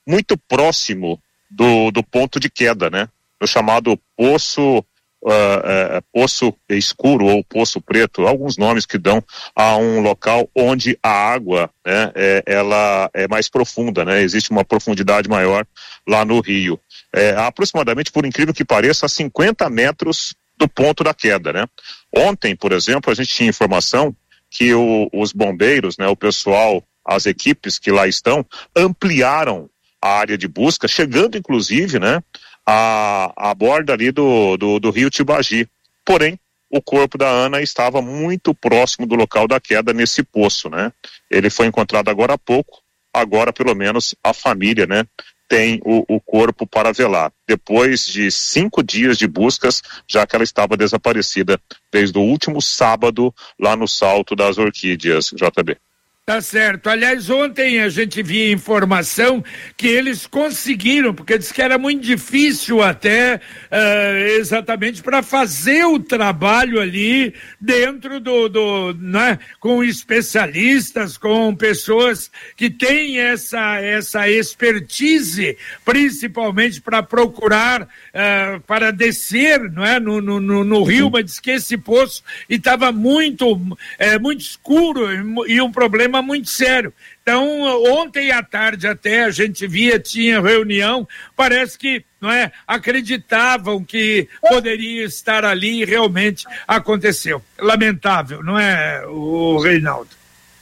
muito próximo do ponto de queda, né? O chamado poço escuro ou poço preto, alguns nomes que dão a um local onde a água, né, ela é mais profunda, né? Existe uma profundidade maior lá no rio, aproximadamente, por incrível que pareça, a 50 metros do ponto da queda, né? Ontem, por exemplo, a gente tinha informação que os bombeiros, né, o pessoal, as equipes que lá estão, ampliaram a área de busca, chegando inclusive, né, a borda ali do rio Tibagi. Porém, o corpo da Ana estava muito próximo do local da queda nesse poço, né? Ele foi encontrado agora há pouco, agora pelo menos a família, né, tem o corpo para velar. Depois de 5 dias de buscas, já que ela estava desaparecida desde o último sábado lá no Salto das Orquídeas, JB. Tá certo. Aliás, ontem a gente via informação que eles conseguiram, porque disse que era muito difícil até exatamente para fazer o trabalho ali dentro né, com especialistas, com pessoas que têm essa expertise, principalmente para procurar, para descer, não é, no rio, mas diz que esse poço estava muito escuro e um problema muito sério. Então, ontem à tarde até a gente tinha reunião, parece que, não é, acreditavam que poderia estar ali e realmente aconteceu. Lamentável, não é, o Reinaldo?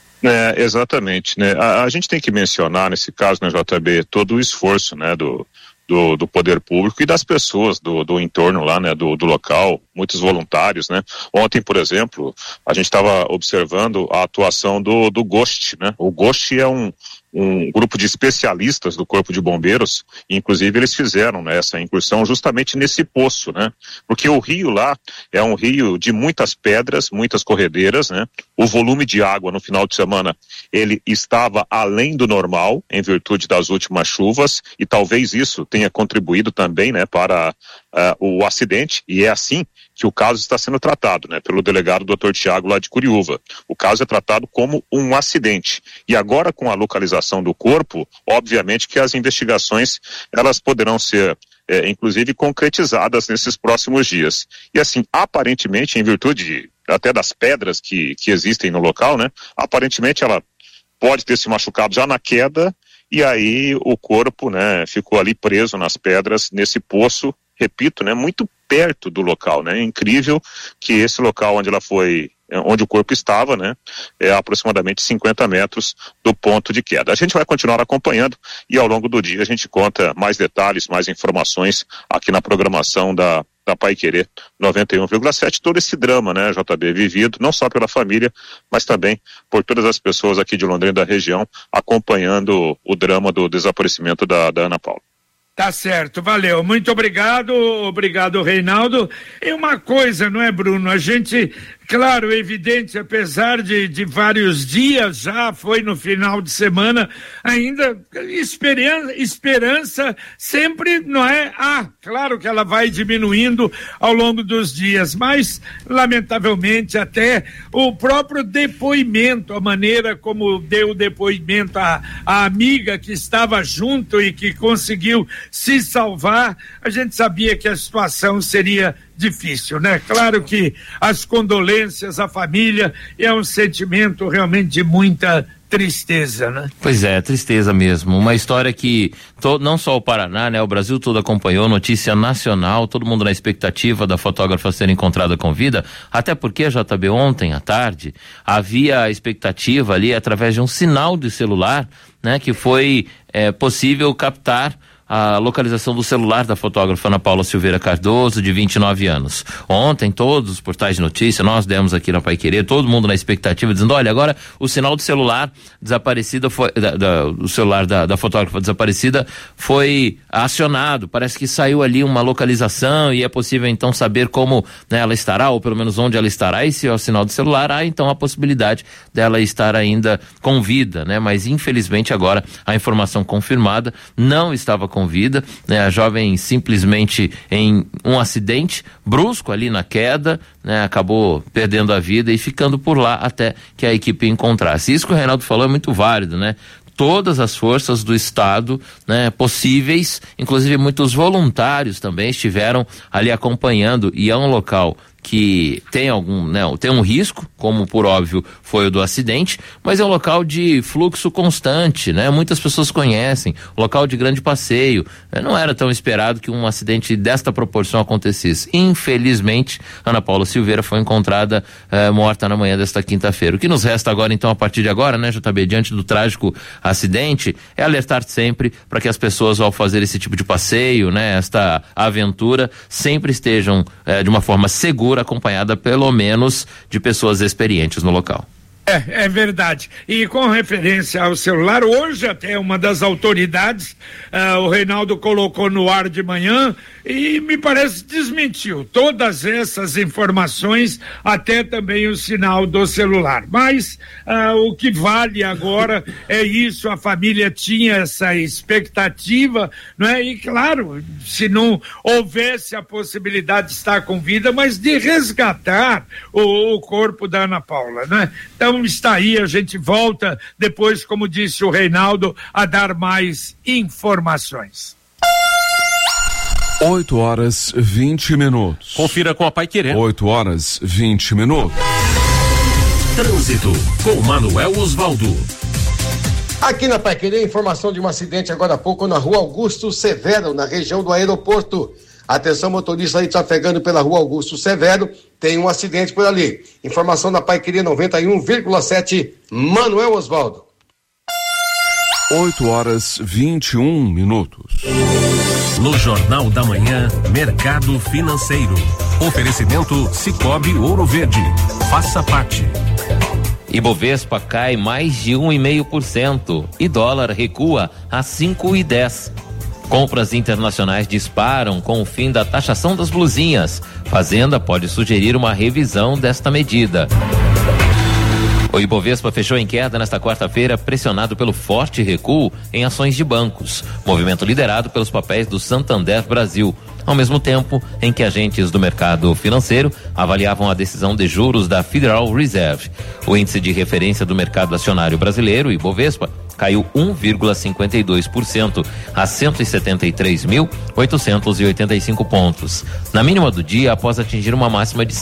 Exatamente, né? A gente tem que mencionar nesse caso, né, JB, todo o esforço, né, do poder público e das pessoas do entorno lá, né, do local, muitos voluntários, né. Ontem, por exemplo, a gente estava observando a atuação do GOST, né. O GOST é um grupo de especialistas do Corpo de Bombeiros, e inclusive eles fizeram, né, essa incursão justamente nesse poço, né, porque o rio lá é um rio de muitas pedras, muitas corredeiras, né, o volume de água no final de semana, ele estava além do normal, em virtude das últimas chuvas, e talvez isso tenha contribuído também, né, para o acidente, e é assim que o caso está sendo tratado, né, pelo delegado Dr. Tiago lá de Curiúva. O caso é tratado como um acidente. E agora, com a localização do corpo, obviamente que as investigações, elas poderão ser, inclusive, concretizadas nesses próximos dias. E assim, aparentemente, em virtude até das pedras que existem no local, né, aparentemente ela pode ter se machucado já na queda, e aí o corpo, né, ficou ali preso nas pedras, nesse poço, repito, né, muito perto do local, né? É incrível que esse local onde o corpo estava, né, é aproximadamente 50 metros do ponto de queda. A gente vai continuar acompanhando e ao longo do dia a gente conta mais detalhes, mais informações aqui na programação da Paiquerê 91,7, todo esse drama, né, JB, vivido não só pela família, mas também por todas as pessoas aqui de Londrina da região, acompanhando o drama do desaparecimento da Ana Paula. Tá certo, valeu, muito obrigado, Reinaldo. E uma coisa, não é, Bruno, a gente, claro, evidente, apesar de vários dias já, foi no final de semana, ainda esperança sempre, não é? Claro que ela vai diminuindo ao longo dos dias, mas lamentavelmente até o próprio depoimento, a maneira como deu o depoimento a amiga que estava junto e que conseguiu se salvar, a gente sabia que a situação seria difícil, né? Claro que as condolências à família é um sentimento realmente de muita tristeza, né? Pois é, tristeza mesmo. Uma história que não só o Paraná, né? O Brasil todo acompanhou, notícia nacional, todo mundo na expectativa da fotógrafa ser encontrada com vida, até porque, JB, ontem à tarde havia a expectativa ali através de um sinal de celular, né? Que foi possível captar a localização do celular da fotógrafa Ana Paula Silveira Cardoso, de 29 anos. Ontem, todos os portais de notícia, nós demos aqui na Paiquerê, todo mundo na expectativa, dizendo, olha, agora o sinal do celular desaparecida foi, o celular da fotógrafa desaparecida foi acionado, parece que saiu ali uma localização e é possível então saber como, né, ela estará, ou pelo menos onde ela estará, e se é o sinal do celular, há então a possibilidade dela estar ainda com vida, né? Mas infelizmente agora a informação confirmada, não estava com vida, né? A jovem simplesmente em um acidente brusco ali na queda, né? Acabou perdendo a vida e ficando por lá até que a equipe encontrasse. Isso que o Reinaldo falou é muito válido, né? todas as forças do Estado, né, possíveis, inclusive muitos voluntários também estiveram ali acompanhando, e é um local que tem tem um risco, como por óbvio foi o do acidente, mas é um local de fluxo constante, né? Muitas pessoas conhecem, local de grande passeio. Não era tão esperado que um acidente desta proporção acontecesse. Infelizmente, Ana Paula Silveira foi encontrada morta na manhã desta quinta-feira. O que nos resta agora, então, a partir de agora, né, JB, diante do trágico acidente, é alertar sempre para que as pessoas, ao fazer esse tipo de passeio, né, esta aventura, sempre estejam de uma forma segura, acompanhada pelo menos de pessoas experientes no local. É verdade. E com referência ao celular, hoje até uma das autoridades, o Reinaldo colocou no ar de manhã e me parece desmentiu todas essas informações, até também o sinal do celular. Mas o que vale agora é isso, a família tinha essa expectativa, não é? E claro, se não houvesse a possibilidade de estar com vida, mas de resgatar o corpo da Ana Paula, né? Então está aí, a gente volta depois, como disse o Reinaldo, a dar mais informações. 8h20. Confira com a Paiquerê. 8h20. Trânsito com Manuel Osvaldo. Aqui na Paiquerê, informação de um acidente agora há pouco na rua Augusto Severo, na região do aeroporto. Atenção, motorista aí trafegando pela rua Augusto Severo, tem um acidente por ali. Informação na Paiquerê 91,7, Manuel Osvaldo. 8h21. No Jornal da Manhã, Mercado Financeiro. Oferecimento Sicoob Ouro Verde. Faça parte. Ibovespa cai mais de 1,5% e dólar recua a 5,10. Compras internacionais disparam com o fim da taxação das blusinhas. Fazenda pode sugerir uma revisão desta medida. O Ibovespa fechou em queda nesta quarta-feira, pressionado pelo forte recuo em ações de bancos, movimento liderado pelos papéis do Santander Brasil, ao mesmo tempo em que agentes do mercado financeiro avaliavam a decisão de juros da Federal Reserve. O índice de referência do mercado acionário brasileiro, Ibovespa, caiu 1,52% a 173.885 pontos. Na mínima do dia, após atingir uma máxima de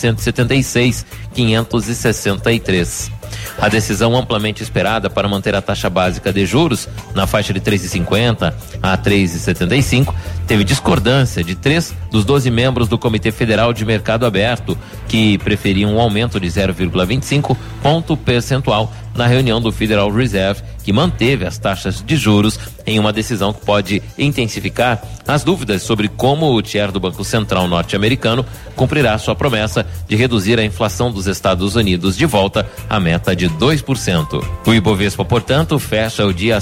176.563. A decisão amplamente esperada para manter a taxa básica de juros na faixa de 3,50 a 3,75 teve discordância de 3 dos 12 membros do Comitê Federal de Mercado Aberto, que preferiam um aumento de 0,25 ponto percentual na reunião do Federal Reserve, que manteve as taxas de juros em uma decisão que pode intensificar as dúvidas sobre como o chair do Banco Central norte-americano cumprirá sua promessa de reduzir a inflação dos Estados Unidos de volta à meta de 2%. O Ibovespa, portanto, fecha o dia a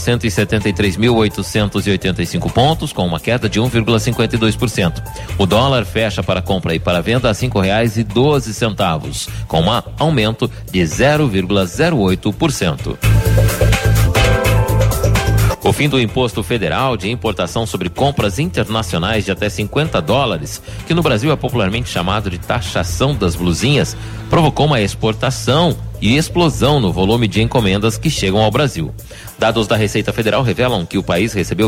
173.885 pontos, com uma queda de 1,52%. O dólar fecha para compra e para venda a R$5,12, com um aumento de 0,08%. O fim do imposto federal de importação sobre compras internacionais de até $50, que no Brasil é popularmente chamado de taxação das blusinhas, provocou uma exportação e explosão no volume de encomendas que chegam ao Brasil. Dados da Receita Federal revelam que o país recebeu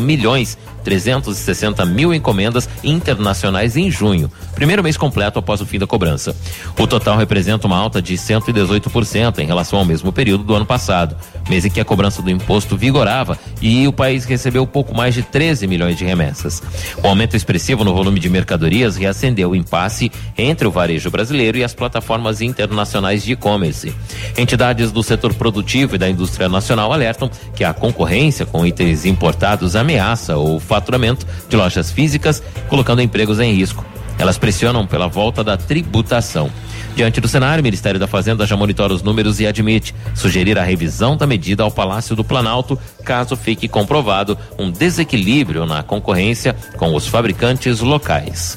28.360.000 encomendas internacionais em junho, primeiro mês completo após o fim da cobrança. O total representa uma alta de 118% em relação ao mesmo período do ano passado, mês em que a cobrança do imposto vigorava e o país recebeu pouco mais de 13 milhões de remessas. O aumento expressivo no volume de mercadorias reacendeu o impasse entre o varejo brasileiro e as plataformas internacionais de e-commerce. Entidades do setor produtivo e da indústria nacional alertam que a concorrência com itens importados ameaça o faturamento de lojas físicas, colocando empregos em risco. Elas pressionam pela volta da tributação. Diante do cenário, o Ministério da Fazenda já monitora os números e admite sugerir a revisão da medida ao Palácio do Planalto, caso fique comprovado um desequilíbrio na concorrência com os fabricantes locais.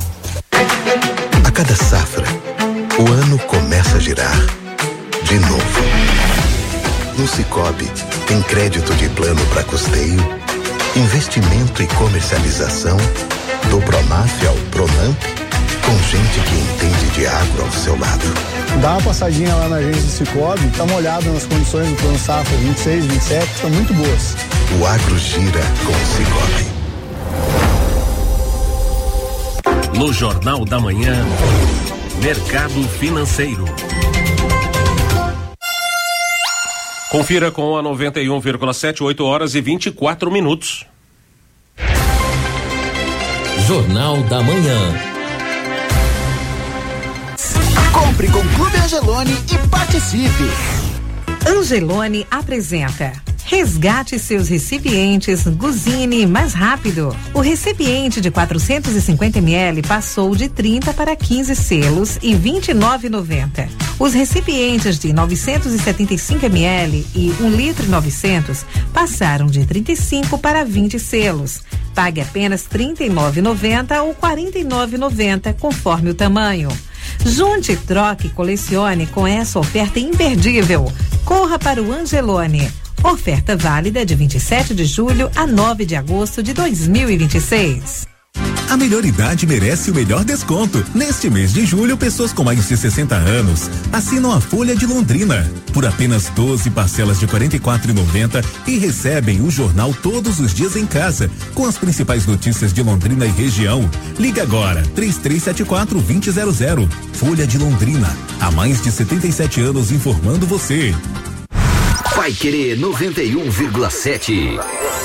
A cada safra, o ano começa a girar. De novo. No Sicoob, tem crédito de plano para custeio, investimento e comercialização, do Pronaf ao Pronamp, com gente que entende de agro ao seu lado. Dá uma passadinha lá na agência do Cicobi, dá uma olhada nas condições do plano safra 26, 27, estão muito boas. O agro gira com o Cicobi. No Jornal da Manhã, Mercado Financeiro. Confira com a 91,7, 8 horas e 24 minutos. Jornal da Manhã. Compre com Clube Angeloni e participe. Angeloni apresenta: resgate seus recipientes Guzini mais rápido. O recipiente de 450 ml passou de 30 para 15 selos e R$ 29,90. Os recipientes de 975 ml e 1,9 litro passaram de 35 para 20 selos. Pague apenas R$ 39,90 ou R$ 49,90, conforme o tamanho. Junte, troque e colecione com essa oferta imperdível. Corra para o Angeloni. Oferta válida de 27 de julho a 9 de agosto de 2026. A melhor idade merece o melhor desconto. Neste mês de julho, pessoas com mais de 60 anos assinam a Folha de Londrina por apenas 12 parcelas de R$ 44,90 e recebem o jornal todos os dias em casa, com as principais notícias de Londrina e região. Liga agora, 3374-2000. Folha de Londrina, há mais de 77 anos informando você. Paiquerê 91,7.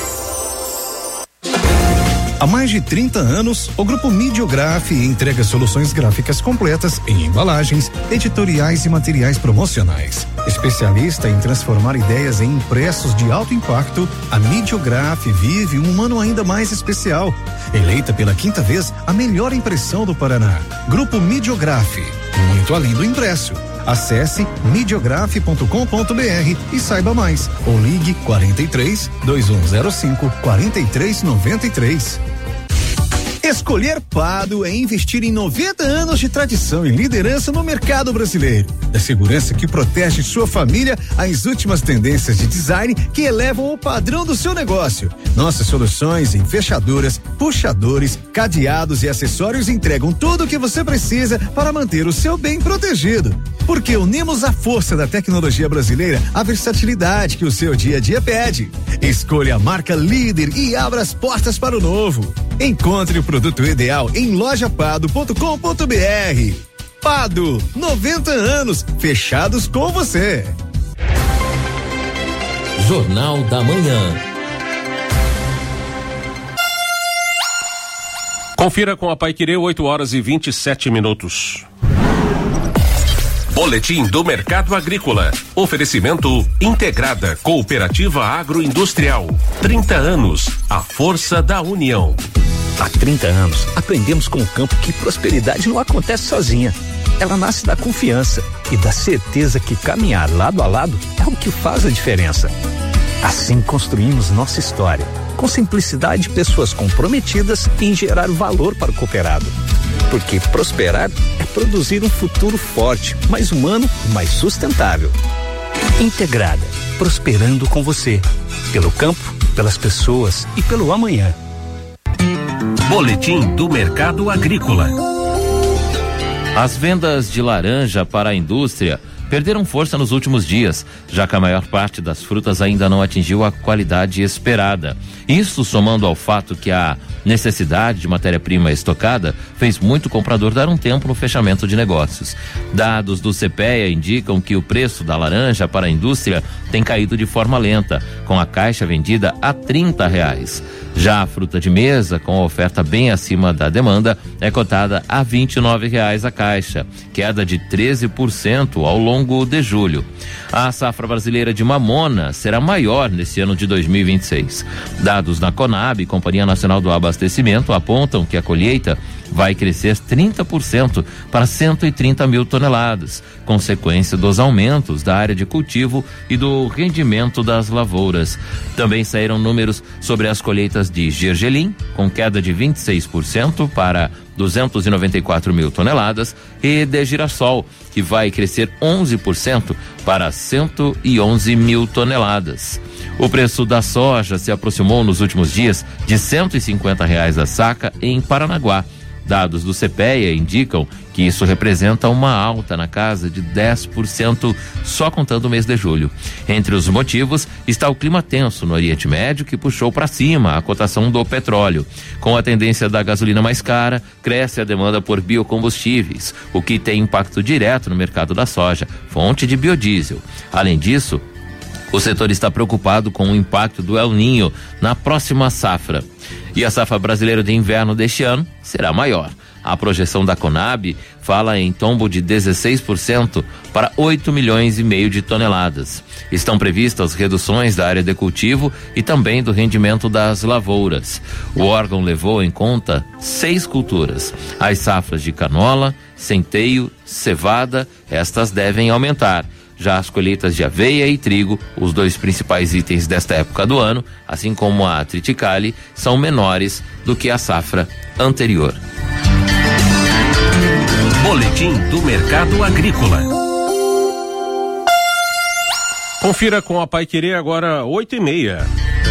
Há mais de 30 anos, o Grupo Midiograf entrega soluções gráficas completas em embalagens, editoriais e materiais promocionais. Especialista em transformar ideias em impressos de alto impacto, a Midiograf vive um ano ainda mais especial. Eleita pela 5ª vez a melhor impressão do Paraná. Grupo Midiograf, muito além do impresso. Acesse midiograf.com.br e saiba mais, ou ligue 43 2105 4393. Escolher Pado é investir em 90 anos de tradição e liderança no mercado brasileiro. Da segurança que protege sua família às últimas tendências de design que elevam o padrão do seu negócio. Nossas soluções em fechaduras, puxadores, cadeados e acessórios entregam tudo o que você precisa para manter o seu bem protegido. Porque unimos a força da tecnologia brasileira à versatilidade que o seu dia a dia pede. Escolha a marca líder e abra as portas para o novo. Encontre o produto ideal em lojapado.com.br. Pado, 90 anos, fechados com você. Jornal da Manhã. Confira com a Paiquerê, 8 horas e 27 minutos. Boletim do Mercado Agrícola. Oferecimento Integrada Cooperativa Agroindustrial. 30 anos. A força da união. Há 30 anos, aprendemos com o campo que prosperidade não acontece sozinha. Ela nasce da confiança e da certeza que caminhar lado a lado é o que faz a diferença. Assim construímos nossa história, com simplicidade e pessoas comprometidas em gerar valor para o cooperado. Porque prosperar é produzir um futuro forte, mais humano e mais sustentável. Integrada, prosperando com você, pelo campo, pelas pessoas e pelo amanhã. Boletim do Mercado Agrícola. As vendas de laranja para a indústria perderam força nos últimos dias, já que a maior parte das frutas ainda não atingiu a qualidade esperada. Isso, somando ao fato que a necessidade de matéria-prima estocada fez muito comprador dar um tempo no fechamento de negócios. Dados do CPEA indicam que o preço da laranja para a indústria tem caído de forma lenta, com a caixa vendida a R$30. Já a fruta de mesa, com a oferta bem acima da demanda, é cotada a R$29 a caixa, queda de 13% ao longo de julho. A safra brasileira de mamona será maior nesse ano de 2026. Dados da Conab, Companhia Nacional do Abastecimento, apontam que a colheita vai crescer 30% para 130 mil toneladas, consequência dos aumentos da área de cultivo e do rendimento das lavouras. Também saíram números sobre as colheitas de gergelim, com queda de 26% para 294 mil toneladas, e de girassol, que vai crescer 11% para 111 mil toneladas. O preço da soja se aproximou nos últimos dias de R$150 a saca em Paranaguá, Dados do CPEA indicam que isso representa uma alta na casa de 10% só contando o mês de julho. Entre os motivos está o clima tenso no Oriente Médio, que puxou para cima a cotação do petróleo. Com a tendência da gasolina mais cara, cresce a demanda por biocombustíveis, o que tem impacto direto no mercado da soja, fonte de biodiesel. Além disso, o setor está preocupado com o impacto do El Niño na próxima safra. E a safra brasileira de inverno deste ano será maior. A projeção da Conab fala em tombo de 16% para 8,5 milhões de toneladas. Estão previstas reduções da área de cultivo e também do rendimento das lavouras. O órgão levou em conta 6 culturas. As safras de canola, centeio, cevada, estas devem aumentar. Já as colheitas de aveia e trigo, os 2 principais itens desta época do ano, assim como a triticale, são menores do que a safra anterior. Boletim do Mercado Agrícola. Confira com a Paiquerê agora 8:30.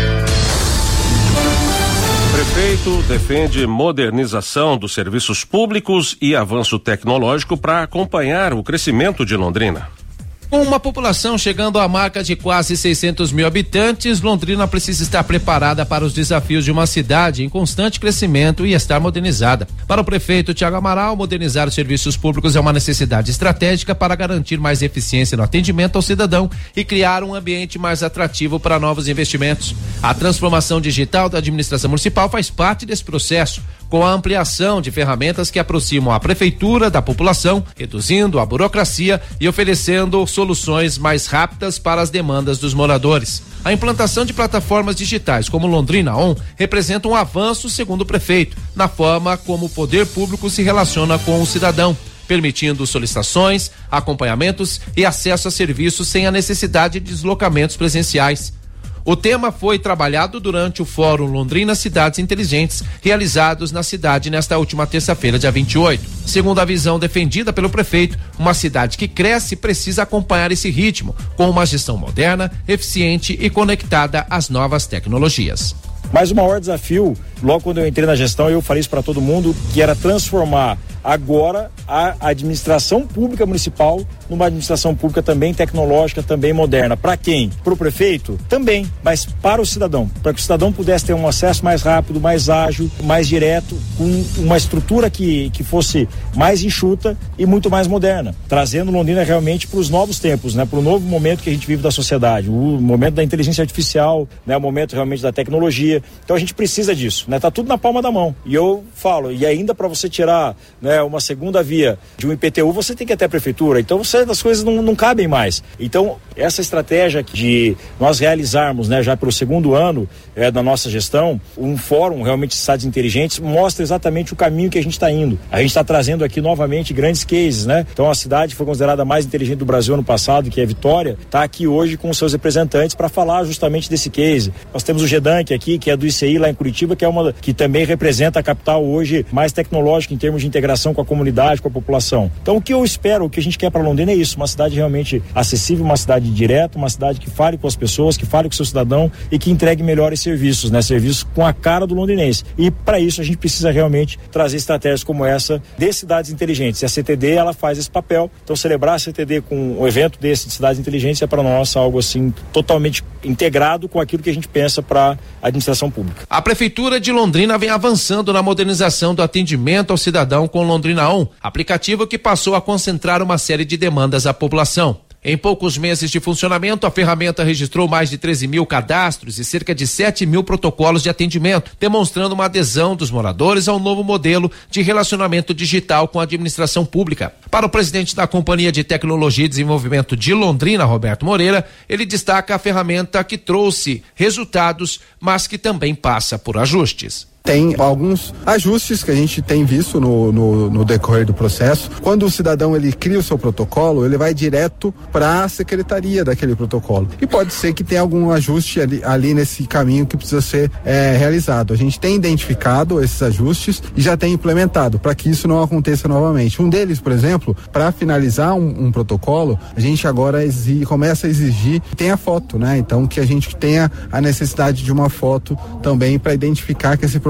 Prefeito defende modernização dos serviços públicos e avanço tecnológico para acompanhar o crescimento de Londrina. Com uma população chegando à marca de quase 600 mil habitantes, Londrina precisa estar preparada para os desafios de uma cidade em constante crescimento e estar modernizada. Para o prefeito Thiago Amaral, modernizar os serviços públicos é uma necessidade estratégica para garantir mais eficiência no atendimento ao cidadão e criar um ambiente mais atrativo para novos investimentos. A transformação digital da administração municipal faz parte desse processo, com a ampliação de ferramentas que aproximam a prefeitura da população, reduzindo a burocracia e oferecendo soluções mais rápidas para as demandas dos moradores. A implantação de plataformas digitais como Londrina On representa um avanço, segundo o prefeito, na forma como o poder público se relaciona com o cidadão, permitindo solicitações, acompanhamentos e acesso a serviços sem a necessidade de deslocamentos presenciais. O tema foi trabalhado durante o Fórum Londrina Cidades Inteligentes, realizados na cidade nesta última terça-feira, dia 28. Segundo a visão defendida pelo prefeito, uma cidade que cresce precisa acompanhar esse ritmo, com uma gestão moderna, eficiente e conectada às novas tecnologias. Mas o maior desafio, logo quando eu entrei na gestão, eu falei isso para todo mundo, que era transformar agora a administração pública municipal numa administração pública também tecnológica, também moderna. Para quem? Para o prefeito? Também, mas para o cidadão, para que o cidadão pudesse ter um acesso mais rápido, mais ágil, mais direto, com uma estrutura que fosse mais enxuta e muito mais moderna, trazendo Londrina realmente para os novos tempos, né? Para o novo momento que a gente vive da sociedade, o momento da inteligência artificial, né? O momento realmente da tecnologia. Então a gente precisa disso, né? Tá tudo na palma da mão. E eu falo, e ainda para você tirar, né, uma segunda via de um IPTU, você tem que ir até a prefeitura. Então as coisas não cabem mais. Então essa estratégia de nós realizarmos, né, já pelo segundo ano da nossa gestão, um fórum realmente de cidades inteligentes mostra exatamente o caminho que a gente está indo. A gente está trazendo aqui novamente grandes cases, né? Então a cidade que foi considerada a mais inteligente do Brasil ano passado, que é Vitória, está aqui hoje com os seus representantes para falar justamente desse case. Nós temos o GEDANC aqui, que é do ICI lá em Curitiba, que também representa a capital hoje mais tecnológica em termos de integração com a comunidade, com a população. Então o que eu espero, o que a gente quer para Londrina é isso, uma cidade realmente acessível, uma cidade direta, uma cidade que fale com as pessoas, que fale com o seu cidadão e que entregue melhores serviços, né? Serviços com a cara do londrinense. E para isso a gente precisa realmente trazer estratégias como essa de cidades inteligentes. E a CTD, ela faz esse papel. Então celebrar a CTD com um evento desse de cidades inteligentes é para nós algo assim totalmente integrado com aquilo que a gente pensa para a administração pública. A Prefeitura de Londrina vem avançando na modernização do atendimento ao cidadão com Londrina On, aplicativo que passou a concentrar uma série de demandas à população. Em poucos meses de funcionamento, a ferramenta registrou mais de 13 mil cadastros e cerca de 7 mil protocolos de atendimento, demonstrando uma adesão dos moradores ao novo modelo de relacionamento digital com a administração pública. Para o presidente da Companhia de Tecnologia e Desenvolvimento de Londrina, Roberto Moreira, ele destaca a ferramenta que trouxe resultados, mas que também passa por ajustes. Tem alguns ajustes que a gente tem visto no decorrer do processo. Quando o cidadão ele cria o seu protocolo, ele vai direto para a secretaria daquele protocolo. E pode ser que tenha algum ajuste ali nesse caminho que precisa ser realizado. A gente tem identificado esses ajustes e já tem implementado para que isso não aconteça novamente. Um deles, por exemplo, para finalizar um protocolo, a gente agora começa a exigir que tenha foto, né? Então que a gente tenha a necessidade de uma foto também para identificar que esse protocolo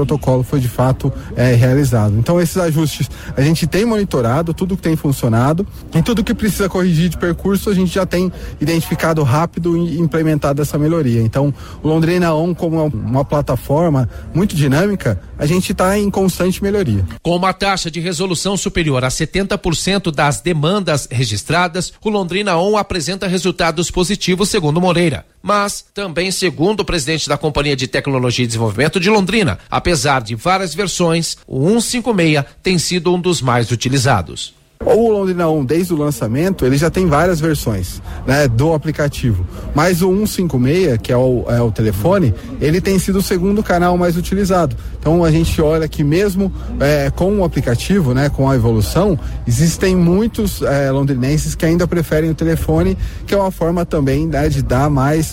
protocolo foi de fato realizado. Então esses ajustes a gente tem monitorado, tudo que tem funcionado, e tudo que precisa corrigir de percurso a gente já tem identificado rápido e implementado essa melhoria. Então o Londrina On, como uma plataforma muito dinâmica, a gente está em constante melhoria. Com uma taxa de resolução superior a 70% das demandas registradas, o Londrina On apresenta resultados positivos, segundo Moreira. Mas também segundo o presidente da Companhia de Tecnologia e Desenvolvimento de Londrina, apesar de várias versões, o 156 tem sido um dos mais utilizados. O Londrina On, desde o lançamento, ele já tem várias versões, né, do aplicativo. Mas o 156, que é o telefone, ele tem sido o segundo canal mais utilizado. Então a gente olha que mesmo com o aplicativo, né, com a evolução, existem muitos londrinenses que ainda preferem o telefone, que é uma forma também, né, de dar mais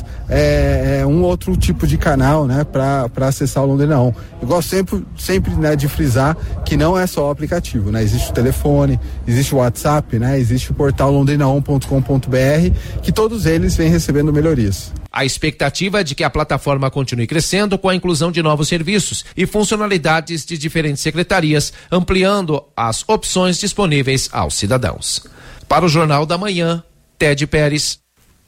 um outro tipo de canal, né, para acessar o Londrina On. Eu gosto sempre, né, de frisar que não é só o aplicativo, né? Existe o telefone, existe o WhatsApp, né? Existe o portal londrinaon.com.br, que todos eles vêm recebendo melhorias. A expectativa é de que a plataforma continue crescendo com a inclusão de novos serviços e funcionalidades de diferentes secretarias, ampliando as opções disponíveis aos cidadãos. Para o Jornal da Manhã, Ted Pérez.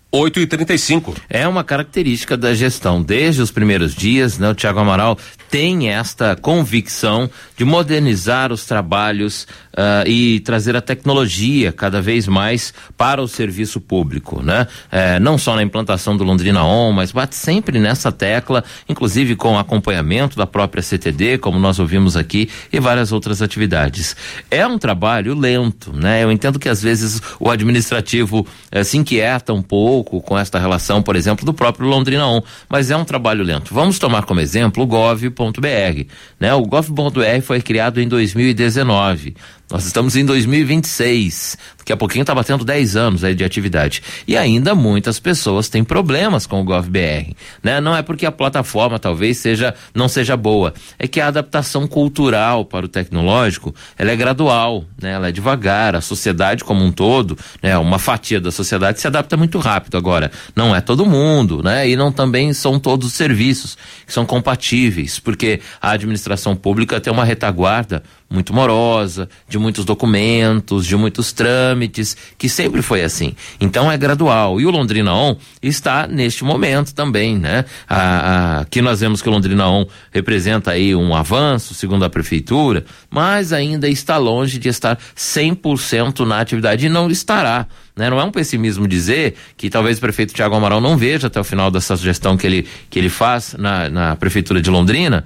8h35. É uma característica da gestão. Desde os primeiros dias, né, o Thiago Amaral tem esta convicção de modernizar os trabalhos e trazer a tecnologia cada vez mais para o serviço público, né? Não só na implantação do Londrina On, mas bate sempre nessa tecla, inclusive com acompanhamento da própria CTD, como nós ouvimos aqui, e várias outras atividades. É um trabalho lento, né? Eu entendo que às vezes o administrativo se inquieta um pouco com esta relação, por exemplo, do próprio Londrina On, mas é um trabalho lento. Vamos tomar como exemplo o gov.br, né? O gov.br foi criado em 2019. Nós estamos em 2026, daqui a pouquinho está batendo 10 anos aí de atividade. E ainda muitas pessoas têm problemas com o GovBR, né? Não é porque a plataforma talvez não seja boa, é que a adaptação cultural para o tecnológico, ela é gradual, né? Ela é devagar, a sociedade como um todo, né? Uma fatia da sociedade se adapta muito rápido. Agora, não é todo mundo, né? E não também são todos os serviços que são compatíveis, porque a administração pública tem uma retaguarda muito morosa, de muitos documentos, de muitos trâmites, que sempre foi assim. Então é gradual. E o Londrina On está neste momento também, né? Aqui nós vemos que o Londrina On representa aí um avanço, segundo a prefeitura, mas ainda está longe de estar 100% na atividade e não estará. Né? Não é um pessimismo dizer que talvez o prefeito Thiago Amaral não veja até o final dessa gestão que ele faz na prefeitura de Londrina,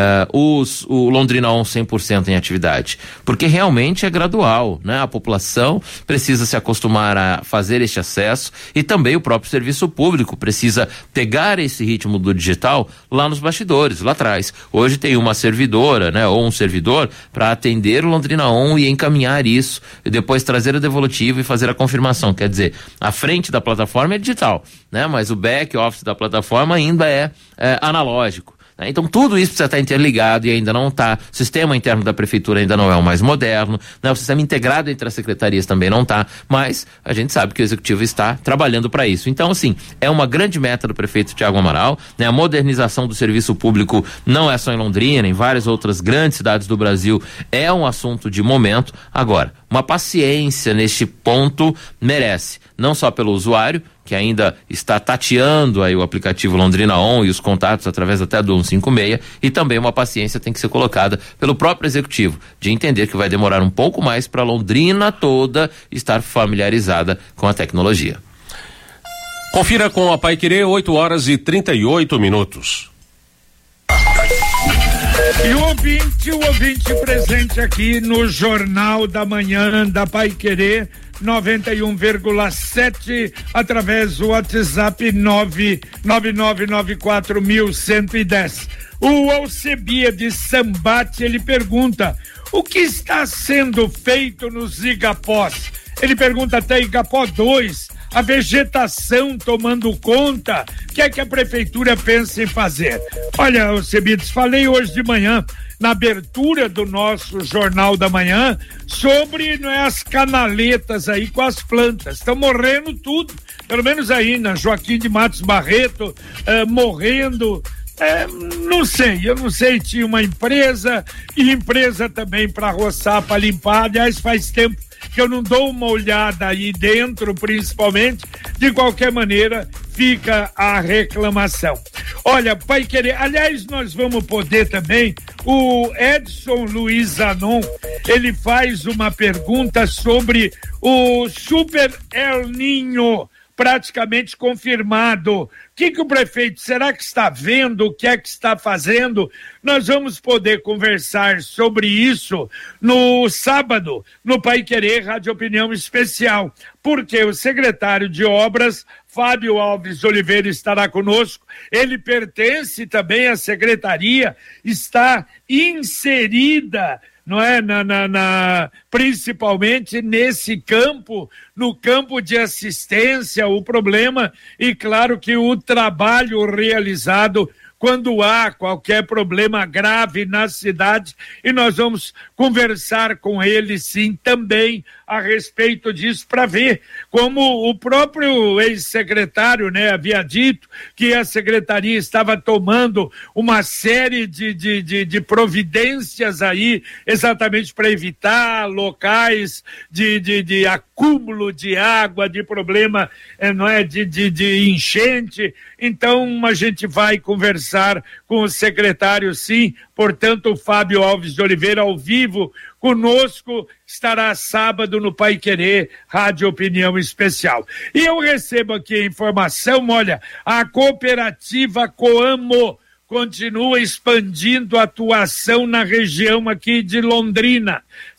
o Londrina On 100% em atividade, porque realmente é gradual, né? A população precisa se acostumar a fazer este acesso e também o próprio serviço público precisa pegar esse ritmo do digital lá nos bastidores, lá atrás. Hoje tem uma servidora, né? Ou um servidor para atender o Londrina On e encaminhar isso e depois trazer a devolutiva e fazer a confirmação. Quer dizer, a frente da plataforma é digital, né? Mas o back office da plataforma ainda é analógico. Então tudo isso precisa estar interligado e ainda não está. O sistema interno da prefeitura ainda não é o mais moderno, né? O sistema integrado entre as secretarias também não está, mas a gente sabe que o executivo está trabalhando para isso. Então, assim, é uma grande meta do prefeito Thiago Amaral, né? A modernização do serviço público não é só em Londrina, em várias outras grandes cidades do Brasil é um assunto de momento. Agora, uma paciência neste ponto merece, não só pelo usuário, que ainda está tateando aí o aplicativo Londrina On e os contatos através até do 156, e também uma paciência tem que ser colocada pelo próprio executivo, de entender que vai demorar um pouco mais para Londrina toda estar familiarizada com a tecnologia. Confira com a Paiquerê, 8h38. E o ouvinte presente aqui no Jornal da Manhã da Paiquerê 91,7 através do WhatsApp 999941110. O Alcebiades Sambate, ele pergunta: o que está sendo feito nos Igapós? Ele pergunta até Igapó 2, a vegetação tomando conta, o que é que a prefeitura pensa em fazer? Olha, Alcebiades, falei hoje de manhã, na abertura do nosso Jornal da Manhã, sobre as canaletas aí com as plantas. Estão morrendo tudo, pelo menos aí na Joaquim de Matos Barreto, morrendo. Eu não sei, tinha uma empresa e empresa também para roçar, para limpar. Aliás, faz tempo que eu não dou uma olhada aí dentro, principalmente. De qualquer maneira, fica a reclamação. Olha, Pai Querer, aliás, nós vamos poder também, o Edson Luiz Zanon, ele faz uma pergunta sobre o Super El Niño, praticamente confirmado. O que o prefeito, será que está vendo? O que é que está fazendo? Nós vamos poder conversar sobre isso no sábado, no Pai Querer Rádio Opinião Especial, porque o secretário de Obras, Fábio Alves Oliveira, estará conosco. Ele pertence também à secretaria, está inserida, não é, principalmente nesse campo, no campo de assistência, o problema, e claro que o trabalho realizado quando há qualquer problema grave na cidade, e nós vamos conversar com ele sim também a respeito disso, para ver como o próprio ex-secretário, né, havia dito que a secretaria estava tomando uma série de providências aí, exatamente para evitar locais de acúmulo de água, de problema, não é, de enchente. Então a gente vai conversar com o secretário sim, portanto o Fábio Alves de Oliveira ao vivo conosco, estará sábado no Pai Querer Rádio Opinião Especial. E eu recebo aqui a informação, olha, a cooperativa Coamo continua expandindo a atuação na região aqui de Londrina.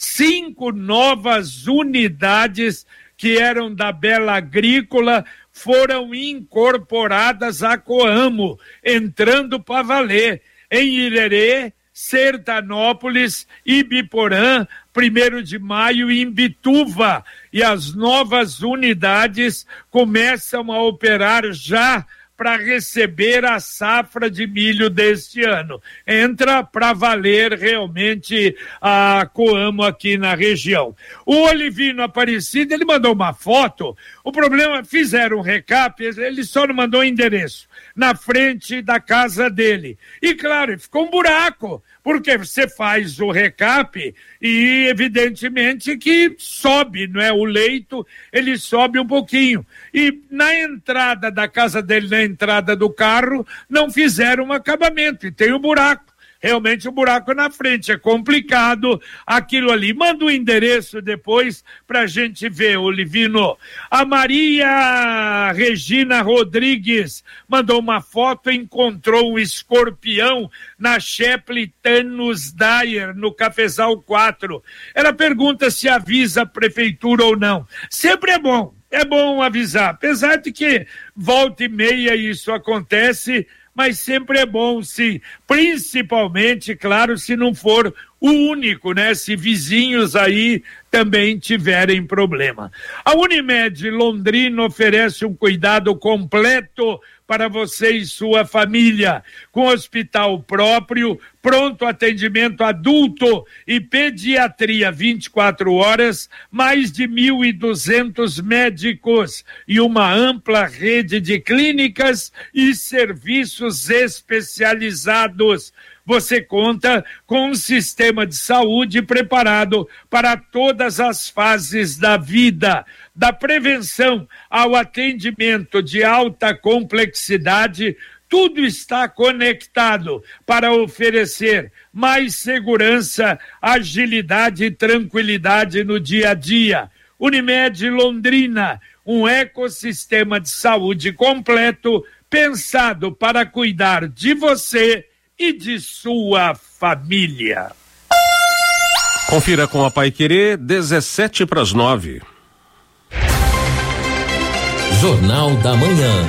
5 novas unidades que eram da Bela Agrícola foram incorporadas à Coamo, entrando para valer em Irerê, Sertanópolis, Ibiporã, 1º de Maio e Imbituva. E as novas unidades começam a operar já para receber a safra de milho deste ano. Entra para valer realmente a Coamo aqui na região. O Olivino Aparecido, ele mandou uma foto, o problema, fizeram um recap, ele só não mandou endereço, na frente da casa dele. E claro, ficou um buraco, porque você faz o recap e evidentemente que sobe, não é? O leito, ele sobe um pouquinho. E na entrada da casa dele, na entrada do carro, não fizeram um acabamento e tem um buraco. Realmente o buraco na frente, é complicado aquilo ali. Manda o endereço depois pra gente ver, Olivino. A Maria Regina Rodrigues mandou uma foto, encontrou um escorpião na Shepley Thanos Dyer, no Cafezal 4. Ela pergunta se avisa a prefeitura ou não. Sempre é bom avisar, apesar de que volta e meia isso acontece, mas sempre é bom, sim, principalmente, claro, se não for o único, né? Se vizinhos aí também tiverem problema. A Unimed Londrina oferece um cuidado completo para você e sua família, com hospital próprio, pronto atendimento adulto e pediatria 24 horas, mais de 1.200 médicos e uma ampla rede de clínicas e serviços especializados. Você conta com um sistema de saúde preparado para todas as fases da vida, da prevenção ao atendimento de alta complexidade. Tudo está conectado para oferecer mais segurança, agilidade e tranquilidade no dia a dia. Unimed Londrina, um ecossistema de saúde completo pensado para cuidar de você e de sua família. Confira com a Pai Querer, 7:17. Jornal da Manhã.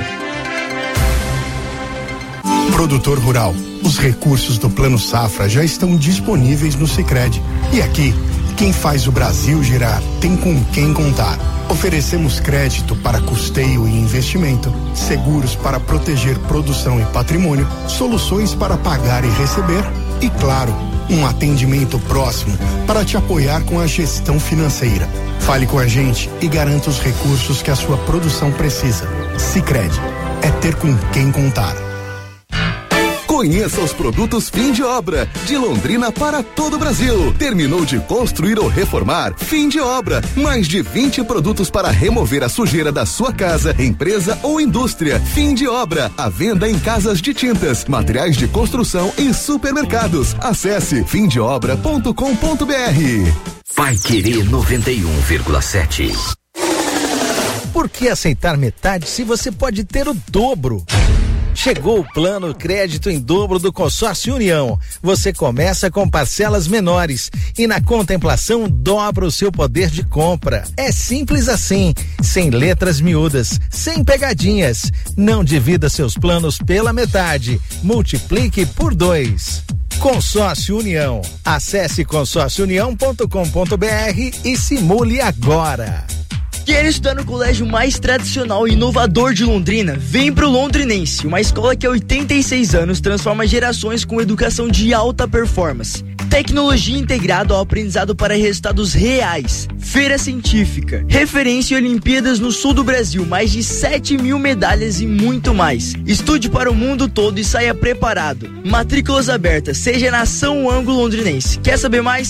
Produtor rural, os recursos do Plano Safra já estão disponíveis no Sicredi. E aqui, quem faz o Brasil girar tem com quem contar. Oferecemos crédito para custeio e investimento, seguros para proteger produção e patrimônio, soluções para pagar e receber e, claro, um atendimento próximo para te apoiar com a gestão financeira. Fale com a gente e garanta os recursos que a sua produção precisa. Sicredi, é ter com quem contar. Conheça os produtos Fim de Obra, de Londrina para todo o Brasil. Terminou de construir ou reformar? Fim de Obra. Mais de 20 produtos para remover a sujeira da sua casa, empresa ou indústria. Fim de Obra. A venda em casas de tintas, materiais de construção e supermercados. Acesse fimdeobra.com.br. Paiquerê 91,7. Por que aceitar metade se você pode ter o dobro? Chegou o plano crédito em dobro do Consórcio União. Você começa com parcelas menores e na contemplação dobra o seu poder de compra. É simples assim, sem letras miúdas, sem pegadinhas. Não divida seus planos pela metade, multiplique por 2. Consórcio União. Acesse consórciounião.com.br e simule agora. Quer estudar no colégio mais tradicional e inovador de Londrina? Vem pro Londrinense, uma escola que há 86 anos transforma gerações com educação de alta performance. Tecnologia integrada ao aprendizado para resultados reais. Feira científica, referência em Olimpíadas no sul do Brasil, mais de 7.000 medalhas e muito mais. Estude para o mundo todo e saia preparado. Matrículas abertas, seja na São Ângulo Londrinense. Quer saber mais?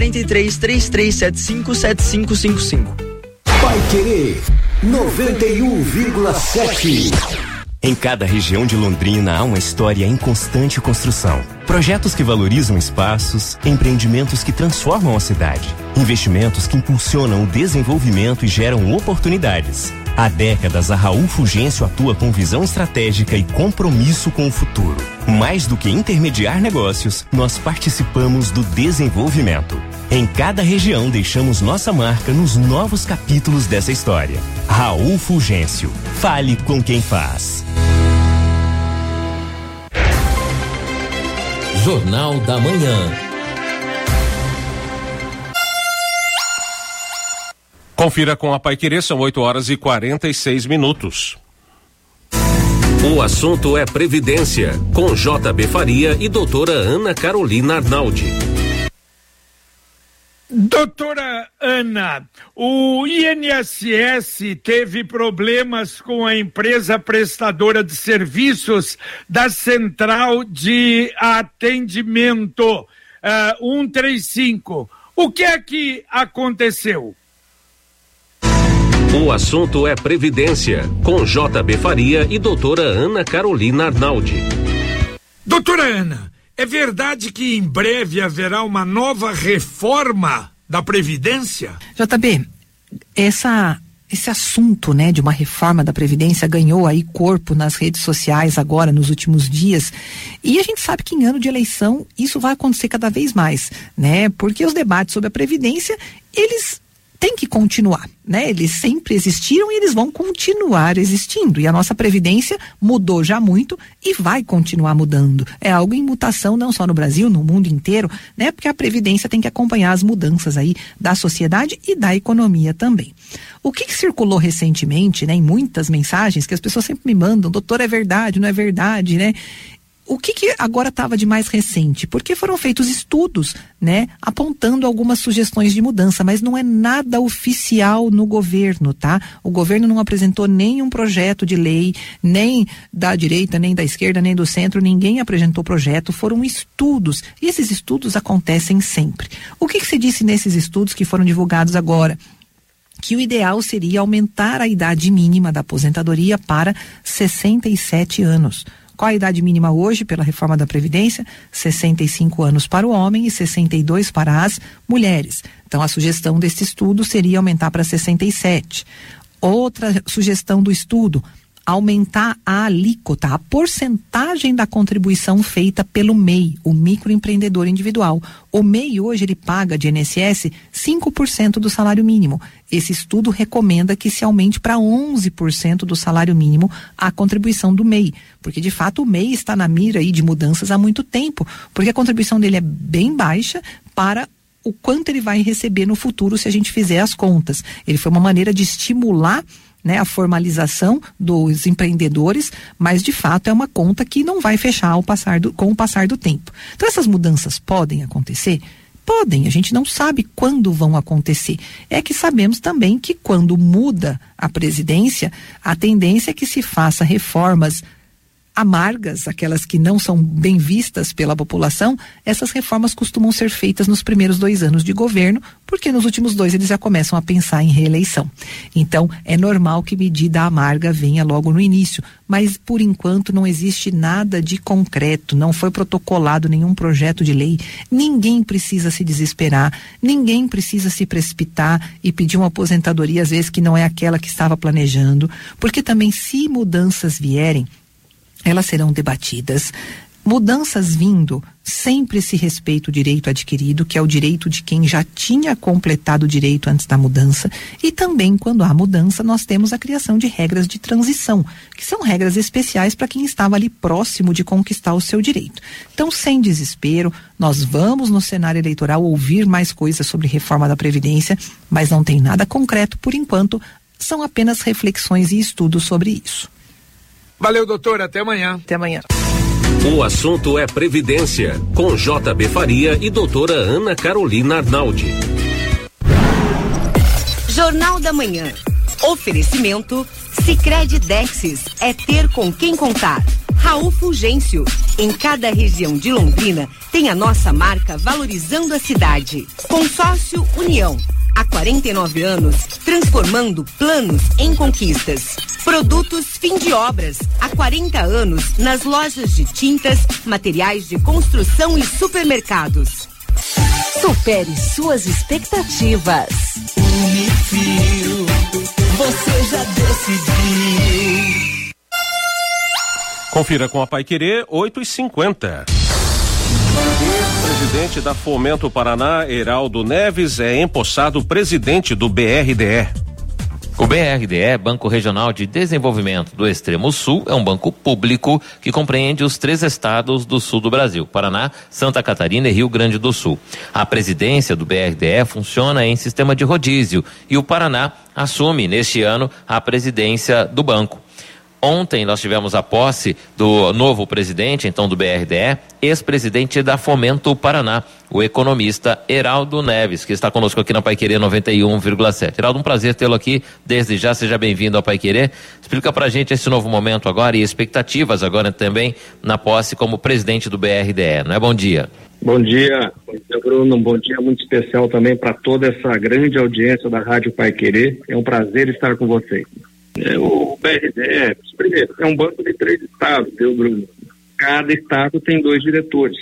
43-3375-7555. Paiquerê 91,7. Em cada região de Londrina há uma história em constante construção. Projetos que valorizam espaços, empreendimentos que transformam a cidade, investimentos que impulsionam o desenvolvimento e geram oportunidades. Há décadas, a Raul Fulgêncio atua com visão estratégica e compromisso com o futuro. Mais do que intermediar negócios, nós participamos do desenvolvimento. Em cada região, deixamos nossa marca nos novos capítulos dessa história. Raul Fulgêncio. Fale com quem faz. Jornal da Manhã. Confira com a Paiquerê, são 8h46. O assunto é Previdência, com JB Faria e doutora Ana Carolina Arnaldi. Doutora Ana, o INSS teve problemas com a empresa prestadora de serviços da Central de Atendimento 135. O que é que aconteceu? O assunto é Previdência, com JB Faria e doutora Ana Carolina Arnaldi. Doutora Ana, é verdade que em breve haverá uma nova reforma da Previdência? JB, esse assunto, né, de uma reforma da Previdência ganhou aí corpo nas redes sociais agora, nos últimos dias, e a gente sabe que em ano de eleição isso vai acontecer cada vez mais, né, porque os debates sobre a Previdência, eles têm que continuar, né? Eles sempre existiram e eles vão continuar existindo. E a nossa Previdência mudou já muito e vai continuar mudando. É algo em mutação não só no Brasil, no mundo inteiro, né? Porque a Previdência tem que acompanhar as mudanças aí da sociedade e da economia também. O que circulou recentemente, né? Em muitas mensagens que as pessoas sempre me mandam, doutor, é verdade, não é verdade, né? O que agora estava de mais recente? Porque foram feitos estudos, né, apontando algumas sugestões de mudança, mas não é nada oficial no governo, tá? O governo não apresentou nenhum projeto de lei, nem da direita, nem da esquerda, nem do centro, ninguém apresentou projeto, foram estudos, e esses estudos acontecem sempre. O que se disse nesses estudos que foram divulgados agora? Que o ideal seria aumentar a idade mínima da aposentadoria para 67 anos. Qual a idade mínima hoje pela reforma da Previdência? 65 anos para o homem e 62 para as mulheres. Então a sugestão desse estudo seria aumentar para 67. Outra sugestão do estudo, aumentar a alíquota, a porcentagem da contribuição feita pelo MEI, o microempreendedor individual. O MEI hoje ele paga de INSS 5% do salário mínimo. Esse estudo recomenda que se aumente para 11% do salário mínimo a contribuição do MEI, porque de fato o MEI está na mira aí de mudanças há muito tempo, porque a contribuição dele é bem baixa para o quanto ele vai receber no futuro se a gente fizer as contas. Ele foi uma maneira de estimular, né, a formalização dos empreendedores, mas de fato é uma conta que não vai fechar com o passar do tempo. Então essas mudanças podem acontecer? Podem, a gente não sabe quando vão acontecer. É que sabemos também que quando muda a presidência, a tendência é que se faça reformas amargas, aquelas que não são bem vistas pela população, essas reformas costumam ser feitas nos primeiros 2 anos de governo, porque nos últimos 2 eles já começam a pensar em reeleição. Então, é normal que medida amarga venha logo no início, mas por enquanto não existe nada de concreto, não foi protocolado nenhum projeto de lei, ninguém precisa se desesperar, ninguém precisa se precipitar e pedir uma aposentadoria às vezes que não é aquela que estava planejando, porque também se mudanças vierem, elas serão debatidas. Mudanças vindo, sempre se respeita o direito adquirido, que é o direito de quem já tinha completado o direito antes da mudança, e também quando há mudança nós temos a criação de regras de transição, que são regras especiais para quem estava ali próximo de conquistar o seu direito. Então, sem desespero, nós vamos no cenário eleitoral ouvir mais coisas sobre reforma da Previdência, mas não tem nada concreto por enquanto, são apenas reflexões e estudos sobre isso. Valeu, doutor, até amanhã. Até amanhã. O assunto é Previdência, com JB Faria e doutora Ana Carolina Arnaldi. Jornal da Manhã. Oferecimento Sicredi Dexis, é ter com quem contar. Raul Fulgêncio, em cada região de Londrina tem a nossa marca valorizando a cidade. Consórcio União, há 49 anos, transformando planos em conquistas. Produtos Fim de Obras, há 40 anos, nas lojas de tintas, materiais de construção e supermercados. Supere suas expectativas. Unifil, você já decidiu. Confira com a Paiquerê, 8h50. Ex-presidente da Fomento Paraná, Heraldo Neves, é empossado presidente do BRDE. O BRDE, Banco Regional de Desenvolvimento do Extremo Sul, é um banco público que compreende os 3 estados do sul do Brasil: Paraná, Santa Catarina e Rio Grande do Sul. A presidência do BRDE funciona em sistema de rodízio e o Paraná assume neste ano a presidência do banco. Ontem nós tivemos a posse do novo presidente, então do BRDE, ex-presidente da Fomento Paraná, o economista Heraldo Neves, que está conosco aqui na Paiquerê 91,7. Heraldo, um prazer tê-lo aqui, desde já, seja bem-vindo ao Paiquerê. Explica pra gente esse novo momento agora e expectativas agora também na posse como presidente do BRDE, não é? Bom dia. Bom dia, Bruno, um bom dia muito especial também para toda essa grande audiência da Rádio Paiquerê. É um prazer estar com vocês. O BRDE, primeiro, é um banco de 3 estados, viu, Bruno? Cada estado tem 2 diretores.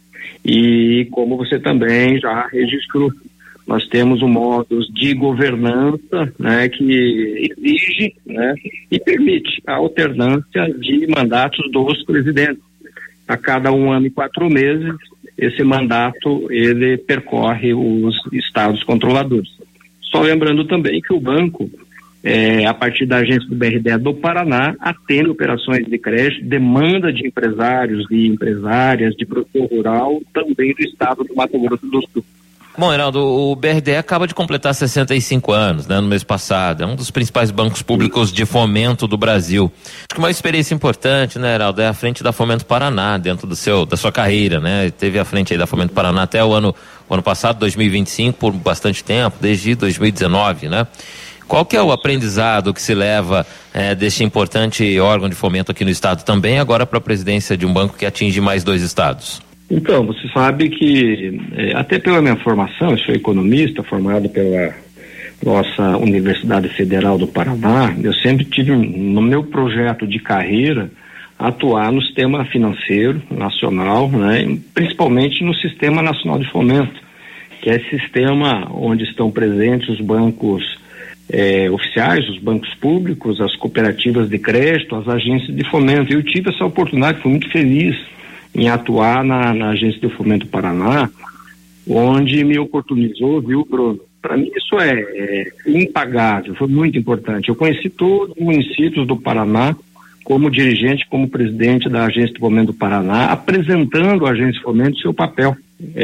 E como você também já registrou, nós temos um modus de governança, né, que exige, né, e permite a alternância de mandatos dos presidentes. A cada 1 ano e 4 meses, esse mandato ele percorre os estados controladores. Só lembrando também que o banco, a partir da agência do BRDE do Paraná, atende operações de crédito, demanda de empresários e empresárias de produtor rural, também do estado do Mato Grosso do Sul. Bom, Heraldo, o BRDE acaba de completar 65 anos, né, no mês passado. É um dos principais bancos públicos de fomento do Brasil. Acho que uma experiência importante, né, Heraldo, é à frente da Fomento Paraná, dentro da sua carreira, né? Teve à frente aí da Fomento Paraná até o ano passado, 2025, por bastante tempo, desde 2019, né? Qual que é o aprendizado que se leva deste importante órgão de fomento aqui no estado também, agora para a presidência de um banco que atinge mais 2 estados? Então, você sabe que, até pela minha formação, eu sou economista, formado pela nossa Universidade Federal do Paraná, eu sempre tive no meu projeto de carreira atuar no sistema financeiro nacional, né, principalmente no Sistema Nacional de Fomento, que é esse sistema onde estão presentes os bancos oficiais, os bancos públicos, as cooperativas de crédito, as agências de fomento. Eu tive essa oportunidade, fui muito feliz em atuar na agência de fomento Paraná, onde me oportunizou, viu, Bruno? Para mim isso é impagável, foi muito importante. Eu conheci todos os municípios do Paraná como dirigente, como presidente da agência de fomento do Paraná, apresentando à agência de fomento seu papel.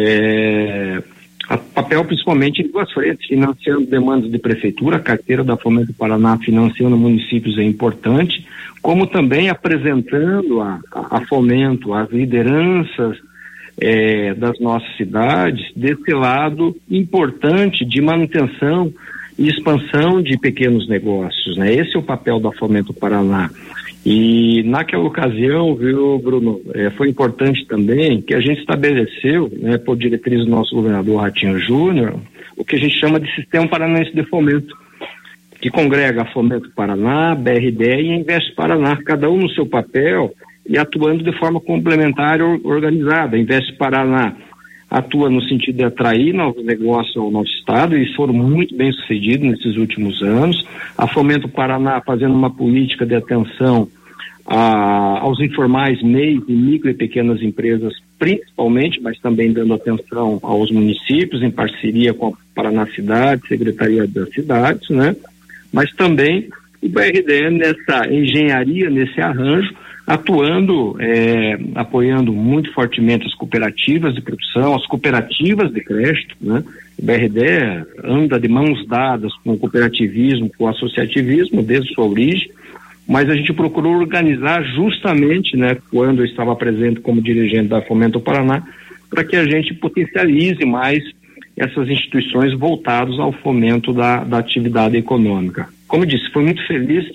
Papel principalmente em 2 frentes, financiando demandas de prefeitura, a carteira da Fomento do Paraná financiando municípios é importante, como também apresentando a Fomento, as lideranças das nossas cidades, desse lado importante de manutenção e expansão de pequenos negócios, né? Esse é o papel da Fomento Paraná. E naquela ocasião, viu, Bruno, foi importante também que a gente estabeleceu, né, por diretriz do nosso governador Ratinho Júnior, o que a gente chama de Sistema Paranaense de Fomento, que congrega a Fomento Paraná, BRDE e a Invest Paraná, cada um no seu papel e atuando de forma complementar e organizada. A Invest Paraná atua no sentido de atrair novos negócios ao nosso estado e foram muito bem sucedidos nesses últimos anos. A Fomento Paraná fazendo uma política de atenção aos informais, MEIs e micro e pequenas empresas principalmente, mas também dando atenção aos municípios em parceria com a Paraná Cidade, Secretaria das Cidades, né? Mas também o BRDE nessa engenharia, nesse arranjo, atuando, apoiando muito fortemente as cooperativas de produção, as cooperativas de crédito, né? O BRDE anda de mãos dadas com o cooperativismo, com o associativismo desde sua origem, mas a gente procurou organizar justamente, né, quando eu estava presente como dirigente da Fomento Paraná, para que a gente potencialize mais essas instituições voltadas ao fomento da atividade econômica. Como eu disse, fui muito feliz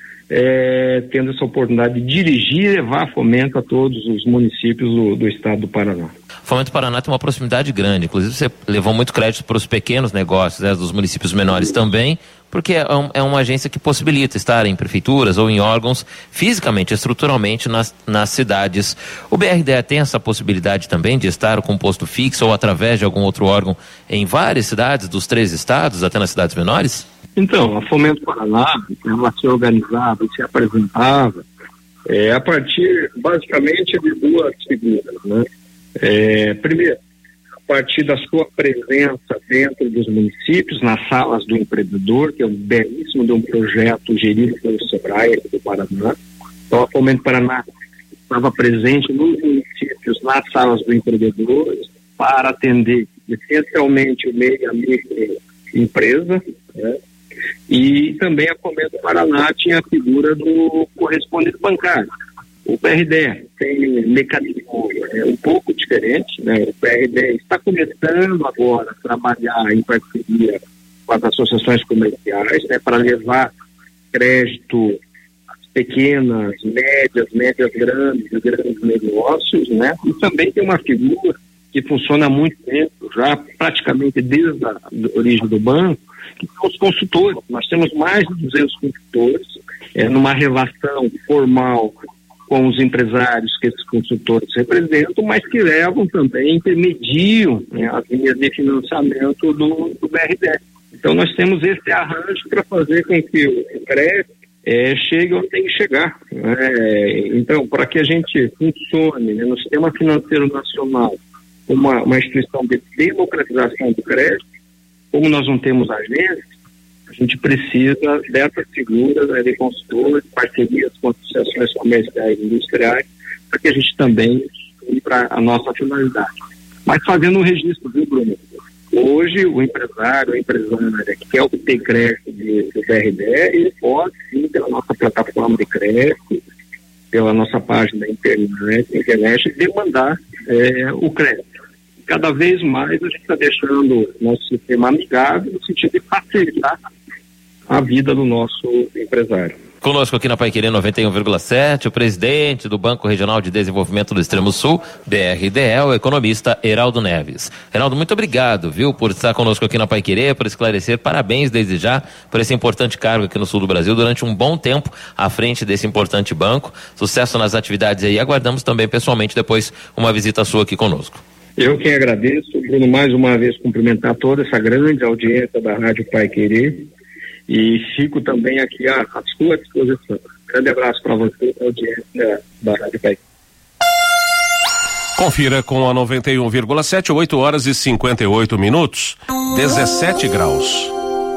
tendo essa oportunidade de dirigir e levar fomento a todos os municípios do estado do Paraná. Fomento Paraná tem uma proximidade grande, inclusive você levou muito crédito para os pequenos negócios, né, dos municípios menores também, porque é uma agência que possibilita estar em prefeituras ou em órgãos fisicamente, estruturalmente nas cidades. O BRDE tem essa possibilidade também de estar com posto fixo ou através de algum outro órgão em várias cidades dos 3 estados, até nas cidades menores? Então, a Fomento Paraná, ela se organizava e se apresentava a partir, basicamente, de 2 figuras, né? Primeiro, a partir da sua presença dentro dos municípios, nas salas do empreendedor, que é um belíssimo de um projeto gerido pelo Sebrae do Paraná. Então, a Fomento Paraná estava presente nos municípios, nas salas do empreendedor, para atender essencialmente o meio e a microempresa, né? E também a Fomento Paraná tinha a figura do correspondente bancário. O BRDE tem um mecanismo um pouco diferente, né? O BRDE está começando agora a trabalhar em parceria com as associações comerciais, né, para levar crédito às pequenas, médias grandes negócios, né? E também tem uma figura que funciona há muito tempo, já praticamente desde a origem do banco, que são os consultores. Nós temos mais de 200 consultores, numa relação formal com os empresários que esses consultores representam, mas que levam também, intermediam, né, as linhas de financiamento do BRDE. Então nós temos esse arranjo para fazer com que o crédito chegue onde tem que chegar. Então, para que a gente funcione, né, no sistema financeiro nacional, uma instituição de democratização do crédito, como nós não temos agência, a gente precisa dessas figuras, né, de consultores, parcerias com associações comerciais e industriais, para que a gente também use para a nossa finalidade. Mas fazendo um registro, viu, Bruno? Hoje, o empresário, a empresária que quer obter crédito do BRDE, ele pode, sim, pela nossa plataforma de crédito, pela nossa página da internet demandar o crédito. Cada vez mais a gente está deixando nosso sistema amigável no sentido de facilitar a vida do nosso empresário. Conosco aqui na Paiquerê 91,7, o presidente do Banco Regional de Desenvolvimento do Extremo Sul, BRDE, o economista Heraldo Neves. Heraldo, muito obrigado, viu, por estar conosco aqui na Paiquerê, por esclarecer. Parabéns desde já por esse importante cargo aqui no sul do Brasil durante um bom tempo à frente desse importante banco. Sucesso nas atividades aí. Aguardamos também pessoalmente depois uma visita sua aqui conosco. Eu quem agradeço, Bruno, mais uma vez cumprimentar toda essa grande audiência da Rádio Paiquerê e fico também aqui à sua disposição. Grande abraço para você, audiência da Rádio Paiquerê. Confira com a 91,7, 8 horas e 58 minutos, 17 graus.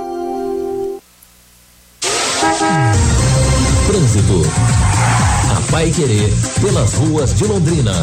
Trânsito. A Paiquerê pelas ruas de Londrina.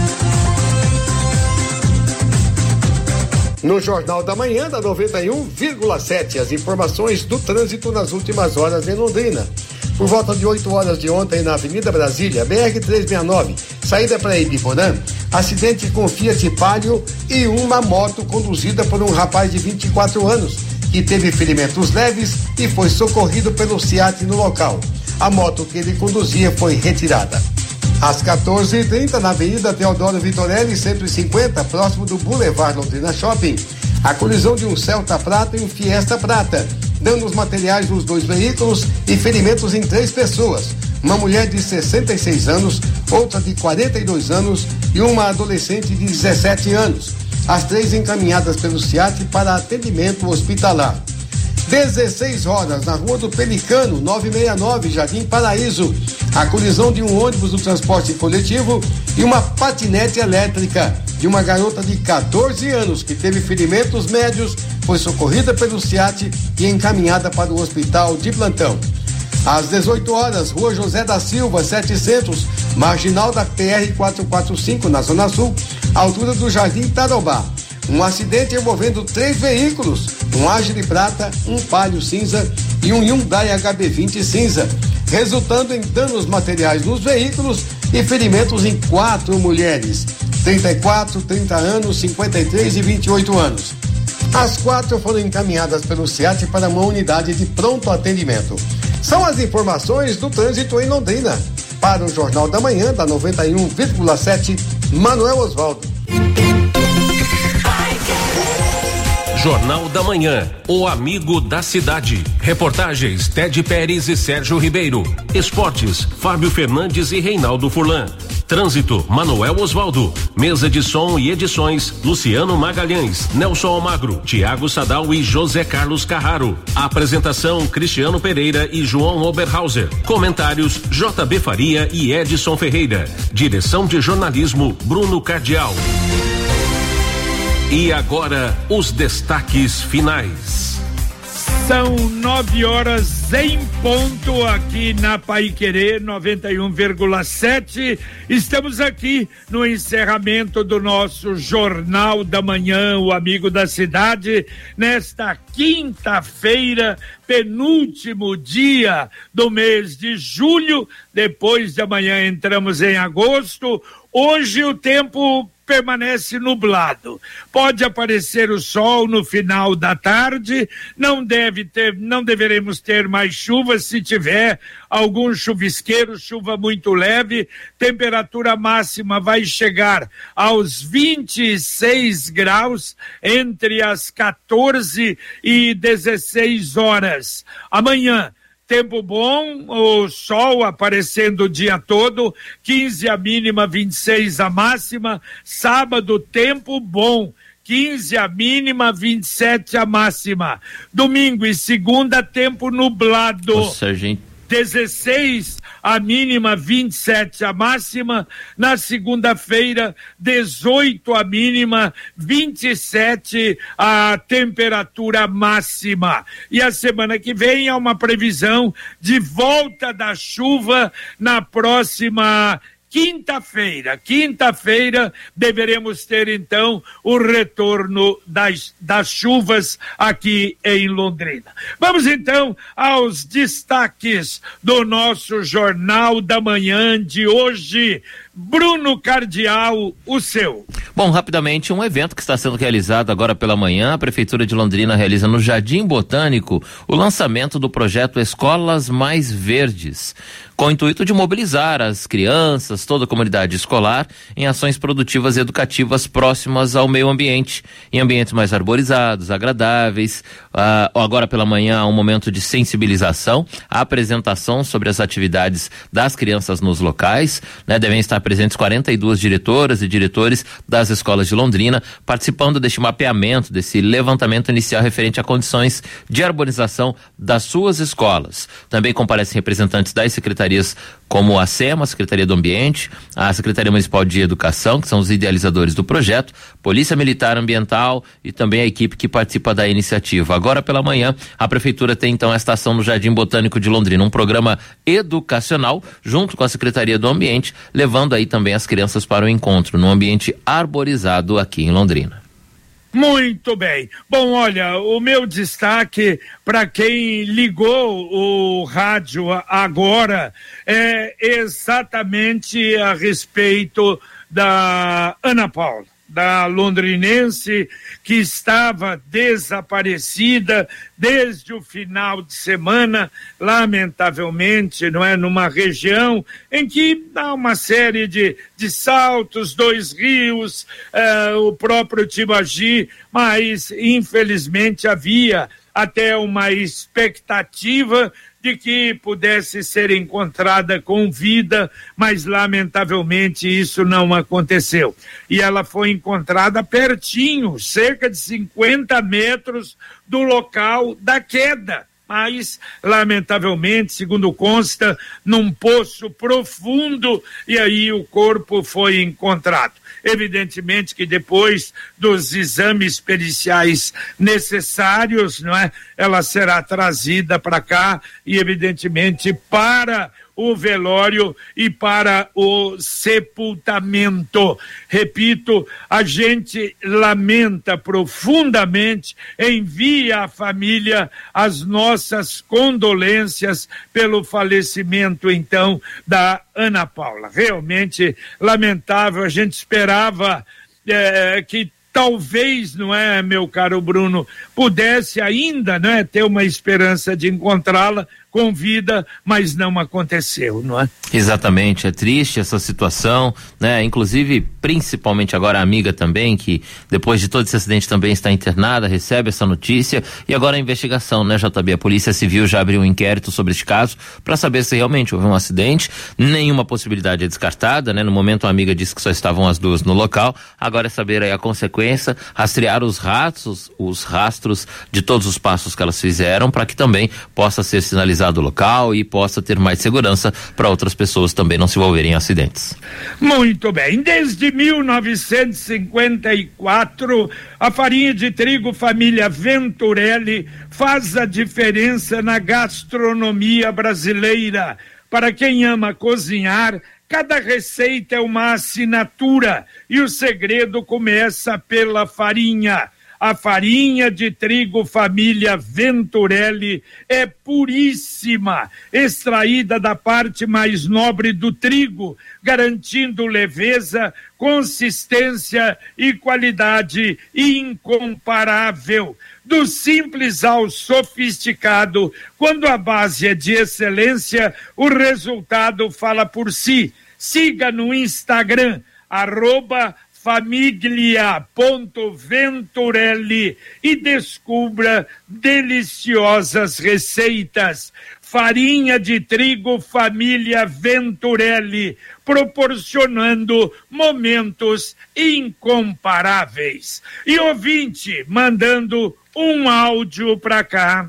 No Jornal da Manhã da 91,7, as informações do trânsito nas últimas horas em Londrina. Por volta de 8 horas de ontem na Avenida Brasília, BR-369, saída para Ibiporã, acidente com Fiat Palio e uma moto conduzida por um rapaz de 24 anos, que teve ferimentos leves e foi socorrido pelo SEAT no local. A moto que ele conduzia foi retirada. Às 14h30, na Avenida Teodoro Vitorelli, 150, próximo do Boulevard Londrina Shopping, a colisão de um Celta Prata e um Fiesta Prata, danos materiais nos 2 veículos e ferimentos em 3 pessoas. Uma mulher de 66 anos, outra de 42 anos e uma adolescente de 17 anos. As 3 encaminhadas pelo SEAT para atendimento hospitalar. 16 horas, na Rua do Pelicano, 969, Jardim Paraíso. A colisão de um ônibus do transporte coletivo e uma patinete elétrica de uma garota de 14 anos que teve ferimentos médios, foi socorrida pelo SEAT e encaminhada para o hospital de plantão. Às 18 horas, Rua José da Silva, 700, marginal da PR-445, na Zona Sul, altura do Jardim Tarobá. Um acidente envolvendo 3 veículos, um Agile Prata, um Palio cinza e um Hyundai HB20 cinza, resultando em danos materiais nos veículos e ferimentos em 4 mulheres, 34, 30 anos, 53 e 28 anos. As 4 foram encaminhadas pelo SEAT para uma unidade de pronto atendimento. São as informações do trânsito em Londrina. Para o Jornal da Manhã, da 91,7, Manuel Osvaldo. Jornal da Manhã, o amigo da cidade. Reportagens Ted Pérez e Sérgio Ribeiro. Esportes, Fábio Fernandes e Reinaldo Furlan. Trânsito, Manuel Osvaldo. Mesa de som e edições, Luciano Magalhães, Nelson Almagro, Tiago Sadal e José Carlos Carraro. Apresentação, Cristiano Pereira e João Oberhauser. Comentários, JB Faria e Edson Ferreira. Direção de jornalismo, Bruno Cardial. E agora, os destaques finais. São 9 horas em ponto aqui na Paiquerê 91,7. Estamos aqui no encerramento do nosso Jornal da Manhã, o Amigo da Cidade, nesta quinta-feira, penúltimo dia do mês de julho. Depois de amanhã entramos em agosto. Hoje o tempo permanece nublado. Pode aparecer o sol no final da tarde, não deveremos ter mais chuva. Se tiver algum chuvisqueiro, chuva muito leve, temperatura máxima vai chegar aos 26 graus entre as 14 e 16 horas. Amanhã, tempo bom, o sol aparecendo o dia todo, 15 a mínima, 26 a máxima. Sábado, tempo bom, 15 a mínima, 27 a máxima. Domingo e segunda, tempo nublado. Nossa, gente. 16 a mínima, 27 a máxima. Na segunda-feira, 18 a mínima, 27 a temperatura máxima. E a semana que vem há uma previsão de volta da chuva na próxima quinta-feira deveremos ter então o retorno das chuvas aqui em Londrina. Vamos então aos destaques do nosso Jornal da Manhã de hoje. Bruno Cardial, o seu. Bom, rapidamente, um evento que está sendo realizado agora pela manhã, a Prefeitura de Londrina realiza no Jardim Botânico o lançamento do projeto Escolas Mais Verdes, com o intuito de mobilizar as crianças, toda a comunidade escolar, em ações produtivas e educativas próximas ao meio ambiente, em ambientes mais arborizados, agradáveis. Agora pela manhã, um momento de sensibilização, a apresentação sobre as atividades das crianças nos locais, né? Devem estar presentes 42 diretoras e diretores das escolas de Londrina, participando deste mapeamento, desse levantamento inicial referente a condições de arborização das suas escolas. Também comparecem representantes das secretarias como a SEMA, a Secretaria do Ambiente, a Secretaria Municipal de Educação, que são os idealizadores do projeto, Polícia Militar Ambiental e também a equipe que participa da iniciativa. Agora pela manhã, a Prefeitura tem então esta ação no Jardim Botânico de Londrina, um programa educacional junto com a Secretaria do Ambiente, levando aí também as crianças para o encontro num ambiente arborizado aqui em Londrina. Muito bem. Bom, olha, o meu destaque para quem ligou o rádio agora é exatamente a respeito da Ana Paula. da londrinense que estava desaparecida desde o final de semana, lamentavelmente, não é, numa região em que há uma série de saltos, 2 rios, o próprio Tibagi, mas infelizmente havia até uma expectativa de que pudesse ser encontrada com vida, mas lamentavelmente isso não aconteceu. E ela foi encontrada pertinho, cerca de 50 metros do local da queda. Mas, lamentavelmente, segundo consta, num poço profundo, e aí o corpo foi encontrado. Evidentemente que depois dos exames periciais necessários, não é? Ela será trazida para cá e, evidentemente, para o velório e para o sepultamento. Repito, a gente lamenta profundamente, envia à família as nossas condolências pelo falecimento, então, da Ana Paula. Realmente lamentável, a gente esperava que talvez, não é, meu caro Bruno, pudesse ainda, não é, ter uma esperança de encontrá-la com vida, mas não aconteceu, não é? Exatamente, é triste essa situação, né? Inclusive, principalmente agora a amiga também, que depois de todo esse acidente também está internada, recebe essa notícia, e agora a investigação, né, JB? A Polícia Civil já abriu um inquérito sobre este caso para saber se realmente houve um acidente. Nenhuma possibilidade é descartada, né? No momento a amiga disse que só estavam as duas no local, agora é saber aí a consequência, rastrear os rastros de todos os passos que elas fizeram, para que também possa ser sinalizado do local e possa ter mais segurança para outras pessoas também não se envolverem em acidentes. Muito bem, desde 1954 a farinha de trigo família Venturelli faz a diferença na gastronomia brasileira. Para quem ama cozinhar, cada receita é uma assinatura e o segredo começa pela farinha. A farinha de trigo família Venturelli é puríssima, extraída da parte mais nobre do trigo, garantindo leveza, consistência e qualidade incomparável. Do simples ao sofisticado, quando a base é de excelência, o resultado fala por si. Siga no Instagram, @famiglia.venturelli e descubra deliciosas receitas. Farinha de trigo família Venturelli, proporcionando momentos incomparáveis. E ouvinte, mandando um áudio para cá.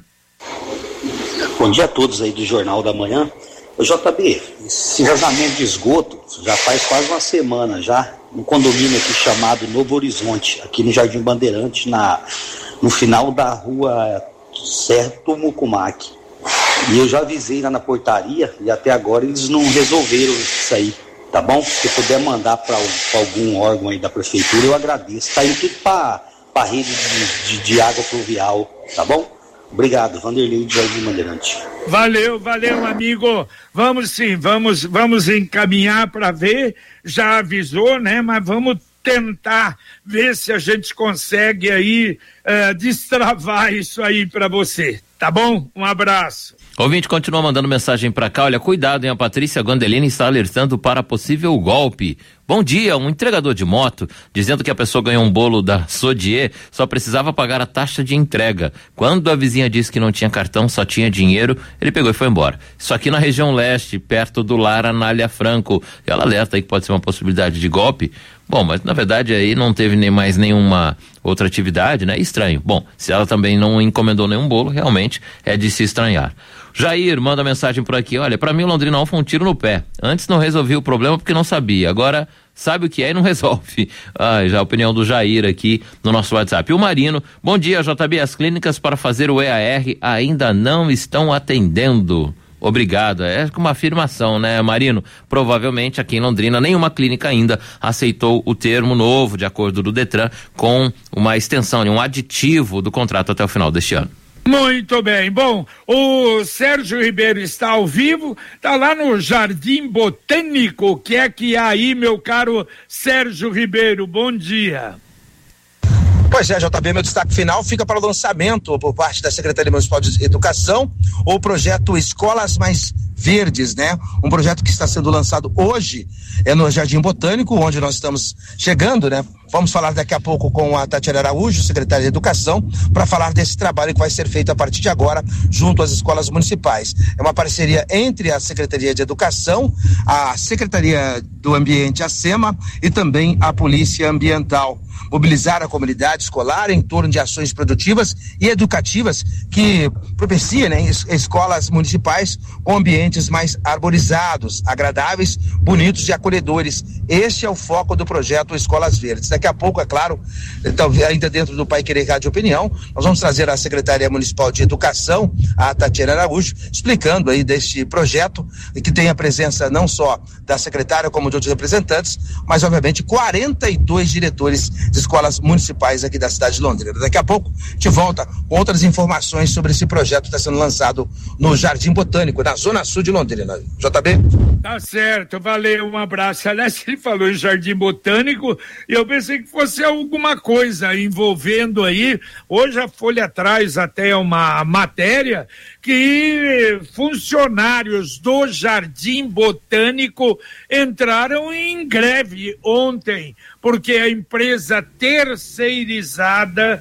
Bom dia a todos aí do Jornal da Manhã. Ô JB, esse vazamento de esgoto já faz quase uma semana já, um condomínio aqui chamado Novo Horizonte, aqui no Jardim Bandeirantes, no final da rua Certo Mucumac. E eu já avisei lá na portaria e até agora eles não resolveram isso aí, tá bom? Se puder mandar para algum órgão aí da prefeitura, eu agradeço. Tá indo tudo para rede de água pluvial, tá bom? Obrigado, Vanderlei de Jardim Bandeirante. Valeu, amigo. Vamos sim, vamos encaminhar para ver, já avisou, né? Mas vamos tentar ver se a gente consegue aí destravar isso aí para você, tá bom? Um abraço. Ouvinte continua mandando mensagem para cá, olha, cuidado, hein, a Patrícia Gandelini está alertando para possível golpe. Bom dia, um entregador de moto dizendo que a pessoa ganhou um bolo da Sodier, só precisava pagar a taxa de entrega. Quando a vizinha disse que não tinha cartão, só tinha dinheiro, ele pegou e foi embora. Isso aqui na região leste, perto do Lar Anália Franco. Ela alerta aí que pode ser uma possibilidade de golpe. Bom, mas na verdade aí não teve nem mais nenhuma outra atividade, né? Estranho. Bom, se ela também não encomendou nenhum bolo, realmente é de se estranhar. Jair manda mensagem por aqui, olha, pra mim o Londrina foi um tiro no pé. Antes não resolvi o problema porque não sabia, agora sabe o que é e não resolve. Já a opinião do Jair aqui no nosso WhatsApp. E o Marino, bom dia, JB, as clínicas para fazer o EAR ainda não estão atendendo. Obrigado, é uma afirmação, né, Marino? Provavelmente aqui em Londrina nenhuma clínica ainda aceitou o termo novo, de acordo do Detran, com uma extensão, um aditivo do contrato até o final deste ano. Muito bem. Bom, o Sérgio Ribeiro está ao vivo, está lá no Jardim Botânico. O que é que há aí, meu caro Sérgio Ribeiro? Bom dia. Pois é, JB, meu destaque final fica para o lançamento por parte da Secretaria Municipal de Educação, o projeto Escolas Mais Verdes, né? Um projeto que está sendo lançado hoje no Jardim Botânico, onde nós estamos chegando, né? Vamos falar daqui a pouco com a Tatiana Araújo, secretária de Educação, para falar desse trabalho que vai ser feito a partir de agora junto às escolas municipais. É uma parceria entre a Secretaria de Educação, a Secretaria do Ambiente, a SEMA, e também a Polícia Ambiental. Mobilizar a comunidade escolar em torno de ações produtivas e educativas que propiciem, né, escolas municipais com ambientes mais arborizados, agradáveis, bonitos e acolhedores. Este é o foco do projeto Escolas Verdes. Daqui a pouco, é claro, ainda dentro do Pai Querer Rádio Opinião, nós vamos trazer a Secretaria Municipal de Educação, a Tatiana Araújo, explicando aí deste projeto, que tem a presença não só da secretária como de outros representantes, mas obviamente 42 diretores de escolas municipais aqui da cidade de Londrina. Daqui a pouco a gente volta com outras informações sobre esse projeto que está sendo lançado no Jardim Botânico, na Zona Sul de Londrina. JB? Tá certo, valeu, um abraço. Aliás, ele falou em Jardim Botânico e eu pensei que fosse alguma coisa envolvendo aí. Hoje a Folha traz até uma matéria que funcionários do Jardim Botânico entraram em greve ontem, porque a empresa terceirizada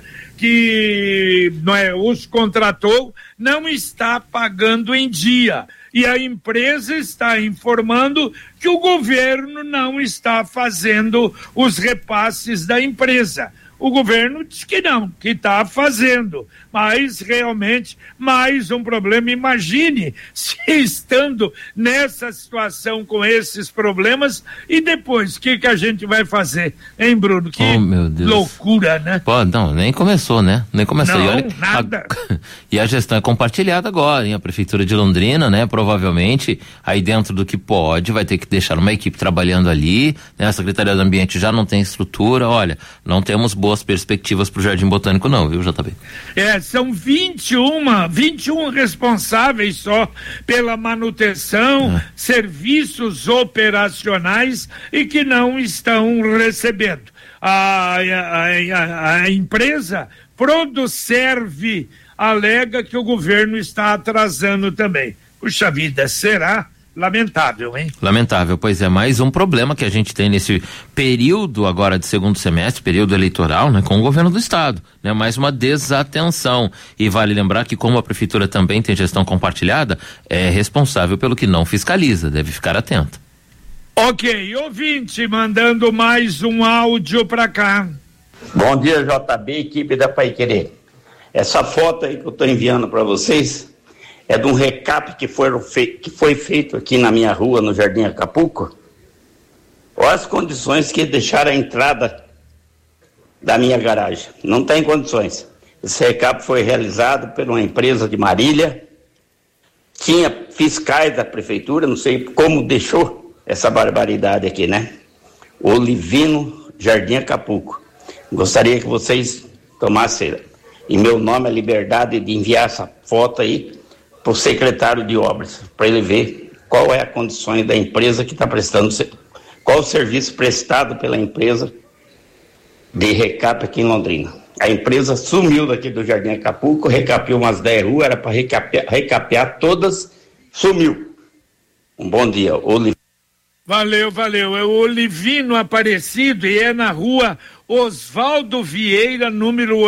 que os contratou não está pagando em dia. E a empresa está informando que o governo não está fazendo os repasses da empresa. O governo diz que não, que está fazendo, mas realmente mais um problema. Imagine se estando nessa situação com esses problemas e depois, o que a gente vai fazer, hein, Bruno? Que meu Deus. Loucura, né? Pô, não, nem começou, né? Nem começou. Não, e olha, nada. E a gestão é compartilhada agora, hein? A Prefeitura de Londrina, né? Provavelmente, aí dentro do que pode, vai ter que deixar uma equipe trabalhando ali, né? A Secretaria do Ambiente já não tem estrutura, olha, não temos boas perspectivas pro Jardim Botânico não, viu, JB? São 21 responsáveis só pela manutenção, serviços operacionais e que não estão recebendo. A empresa Produserve alega que o governo está atrasando também. Puxa vida, será? Lamentável, hein? Lamentável, pois é, mais um problema que a gente tem nesse período agora de segundo semestre, período eleitoral, né, com o governo do estado, né, mais uma desatenção. E vale lembrar que como a prefeitura também tem gestão compartilhada, é responsável pelo que não fiscaliza, deve ficar atento. Ok, ouvinte, mandando mais um áudio pra cá. Bom dia, JB, equipe da Pai Querer. Essa foto aí que eu tô enviando para vocês é de um recap que foi feito aqui na minha rua, no Jardim Acapulco. Olha as condições que deixaram a entrada da minha garagem. Não tem condições. Esse recap foi realizado por uma empresa de Marília. Tinha fiscais da prefeitura, não sei como deixou essa barbaridade aqui, né? Olivino, Jardim Acapulco. Gostaria que vocês tomassem, em meu nome, a liberdade de enviar essa foto aí para o secretário de obras, para ele ver qual é a condição da empresa que está prestando, qual o serviço prestado pela empresa de recap aqui em Londrina. A empresa sumiu daqui do Jardim Acapulco, recapeou umas 10 ruas, era para recapear todas, sumiu. Um bom dia, Olivino. Valeu, é o Olivino Aparecido e é na rua Oswaldo Vieira, número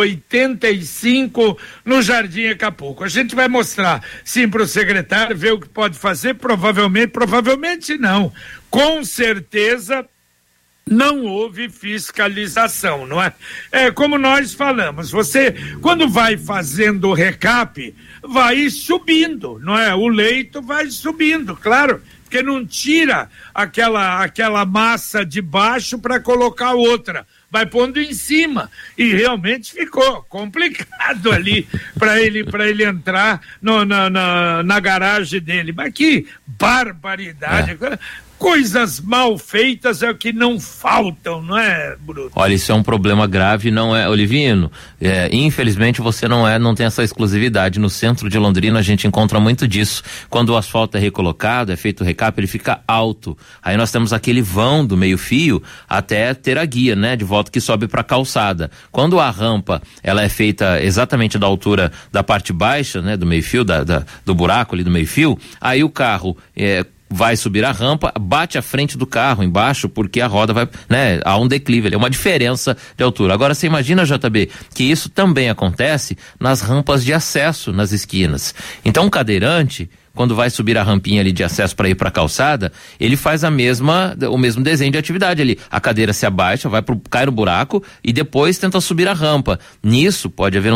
85, no Jardim Acapulco. A gente vai mostrar, sim, para o secretário, ver o que pode fazer, provavelmente não, com certeza não houve fiscalização, não é? É como nós falamos, você, quando vai fazendo o recap, vai subindo, não é? O leito vai subindo, claro, porque não tira aquela massa de baixo para colocar outra, vai pondo em cima, e realmente ficou complicado ali para ele entrar na garagem dele. Mas que barbaridade! coisas mal feitas é o que não faltam, não é, Bruno? Olha, isso é um problema grave, não é, Olivino? Infelizmente você não tem essa exclusividade. No centro de Londrina a gente encontra muito disso. Quando o asfalto é recolocado, é feito o recap, ele fica alto. Aí nós temos aquele vão do meio-fio até ter a guia, né, de volta que sobe para a calçada. Quando a rampa ela é feita exatamente da altura da parte baixa, né, do meio-fio, do buraco ali do meio-fio, aí o carro vai subir a rampa, bate a frente do carro embaixo, porque a roda vai, né, há um declive, é uma diferença de altura. Agora você imagina, JB, que isso também acontece nas rampas de acesso nas esquinas. Então o cadeirante, quando vai subir a rampinha ali de acesso para ir para a calçada, ele faz o mesmo desenho de atividade ali. A cadeira se abaixa, cai no buraco e depois tenta subir a rampa. Nisso pode haver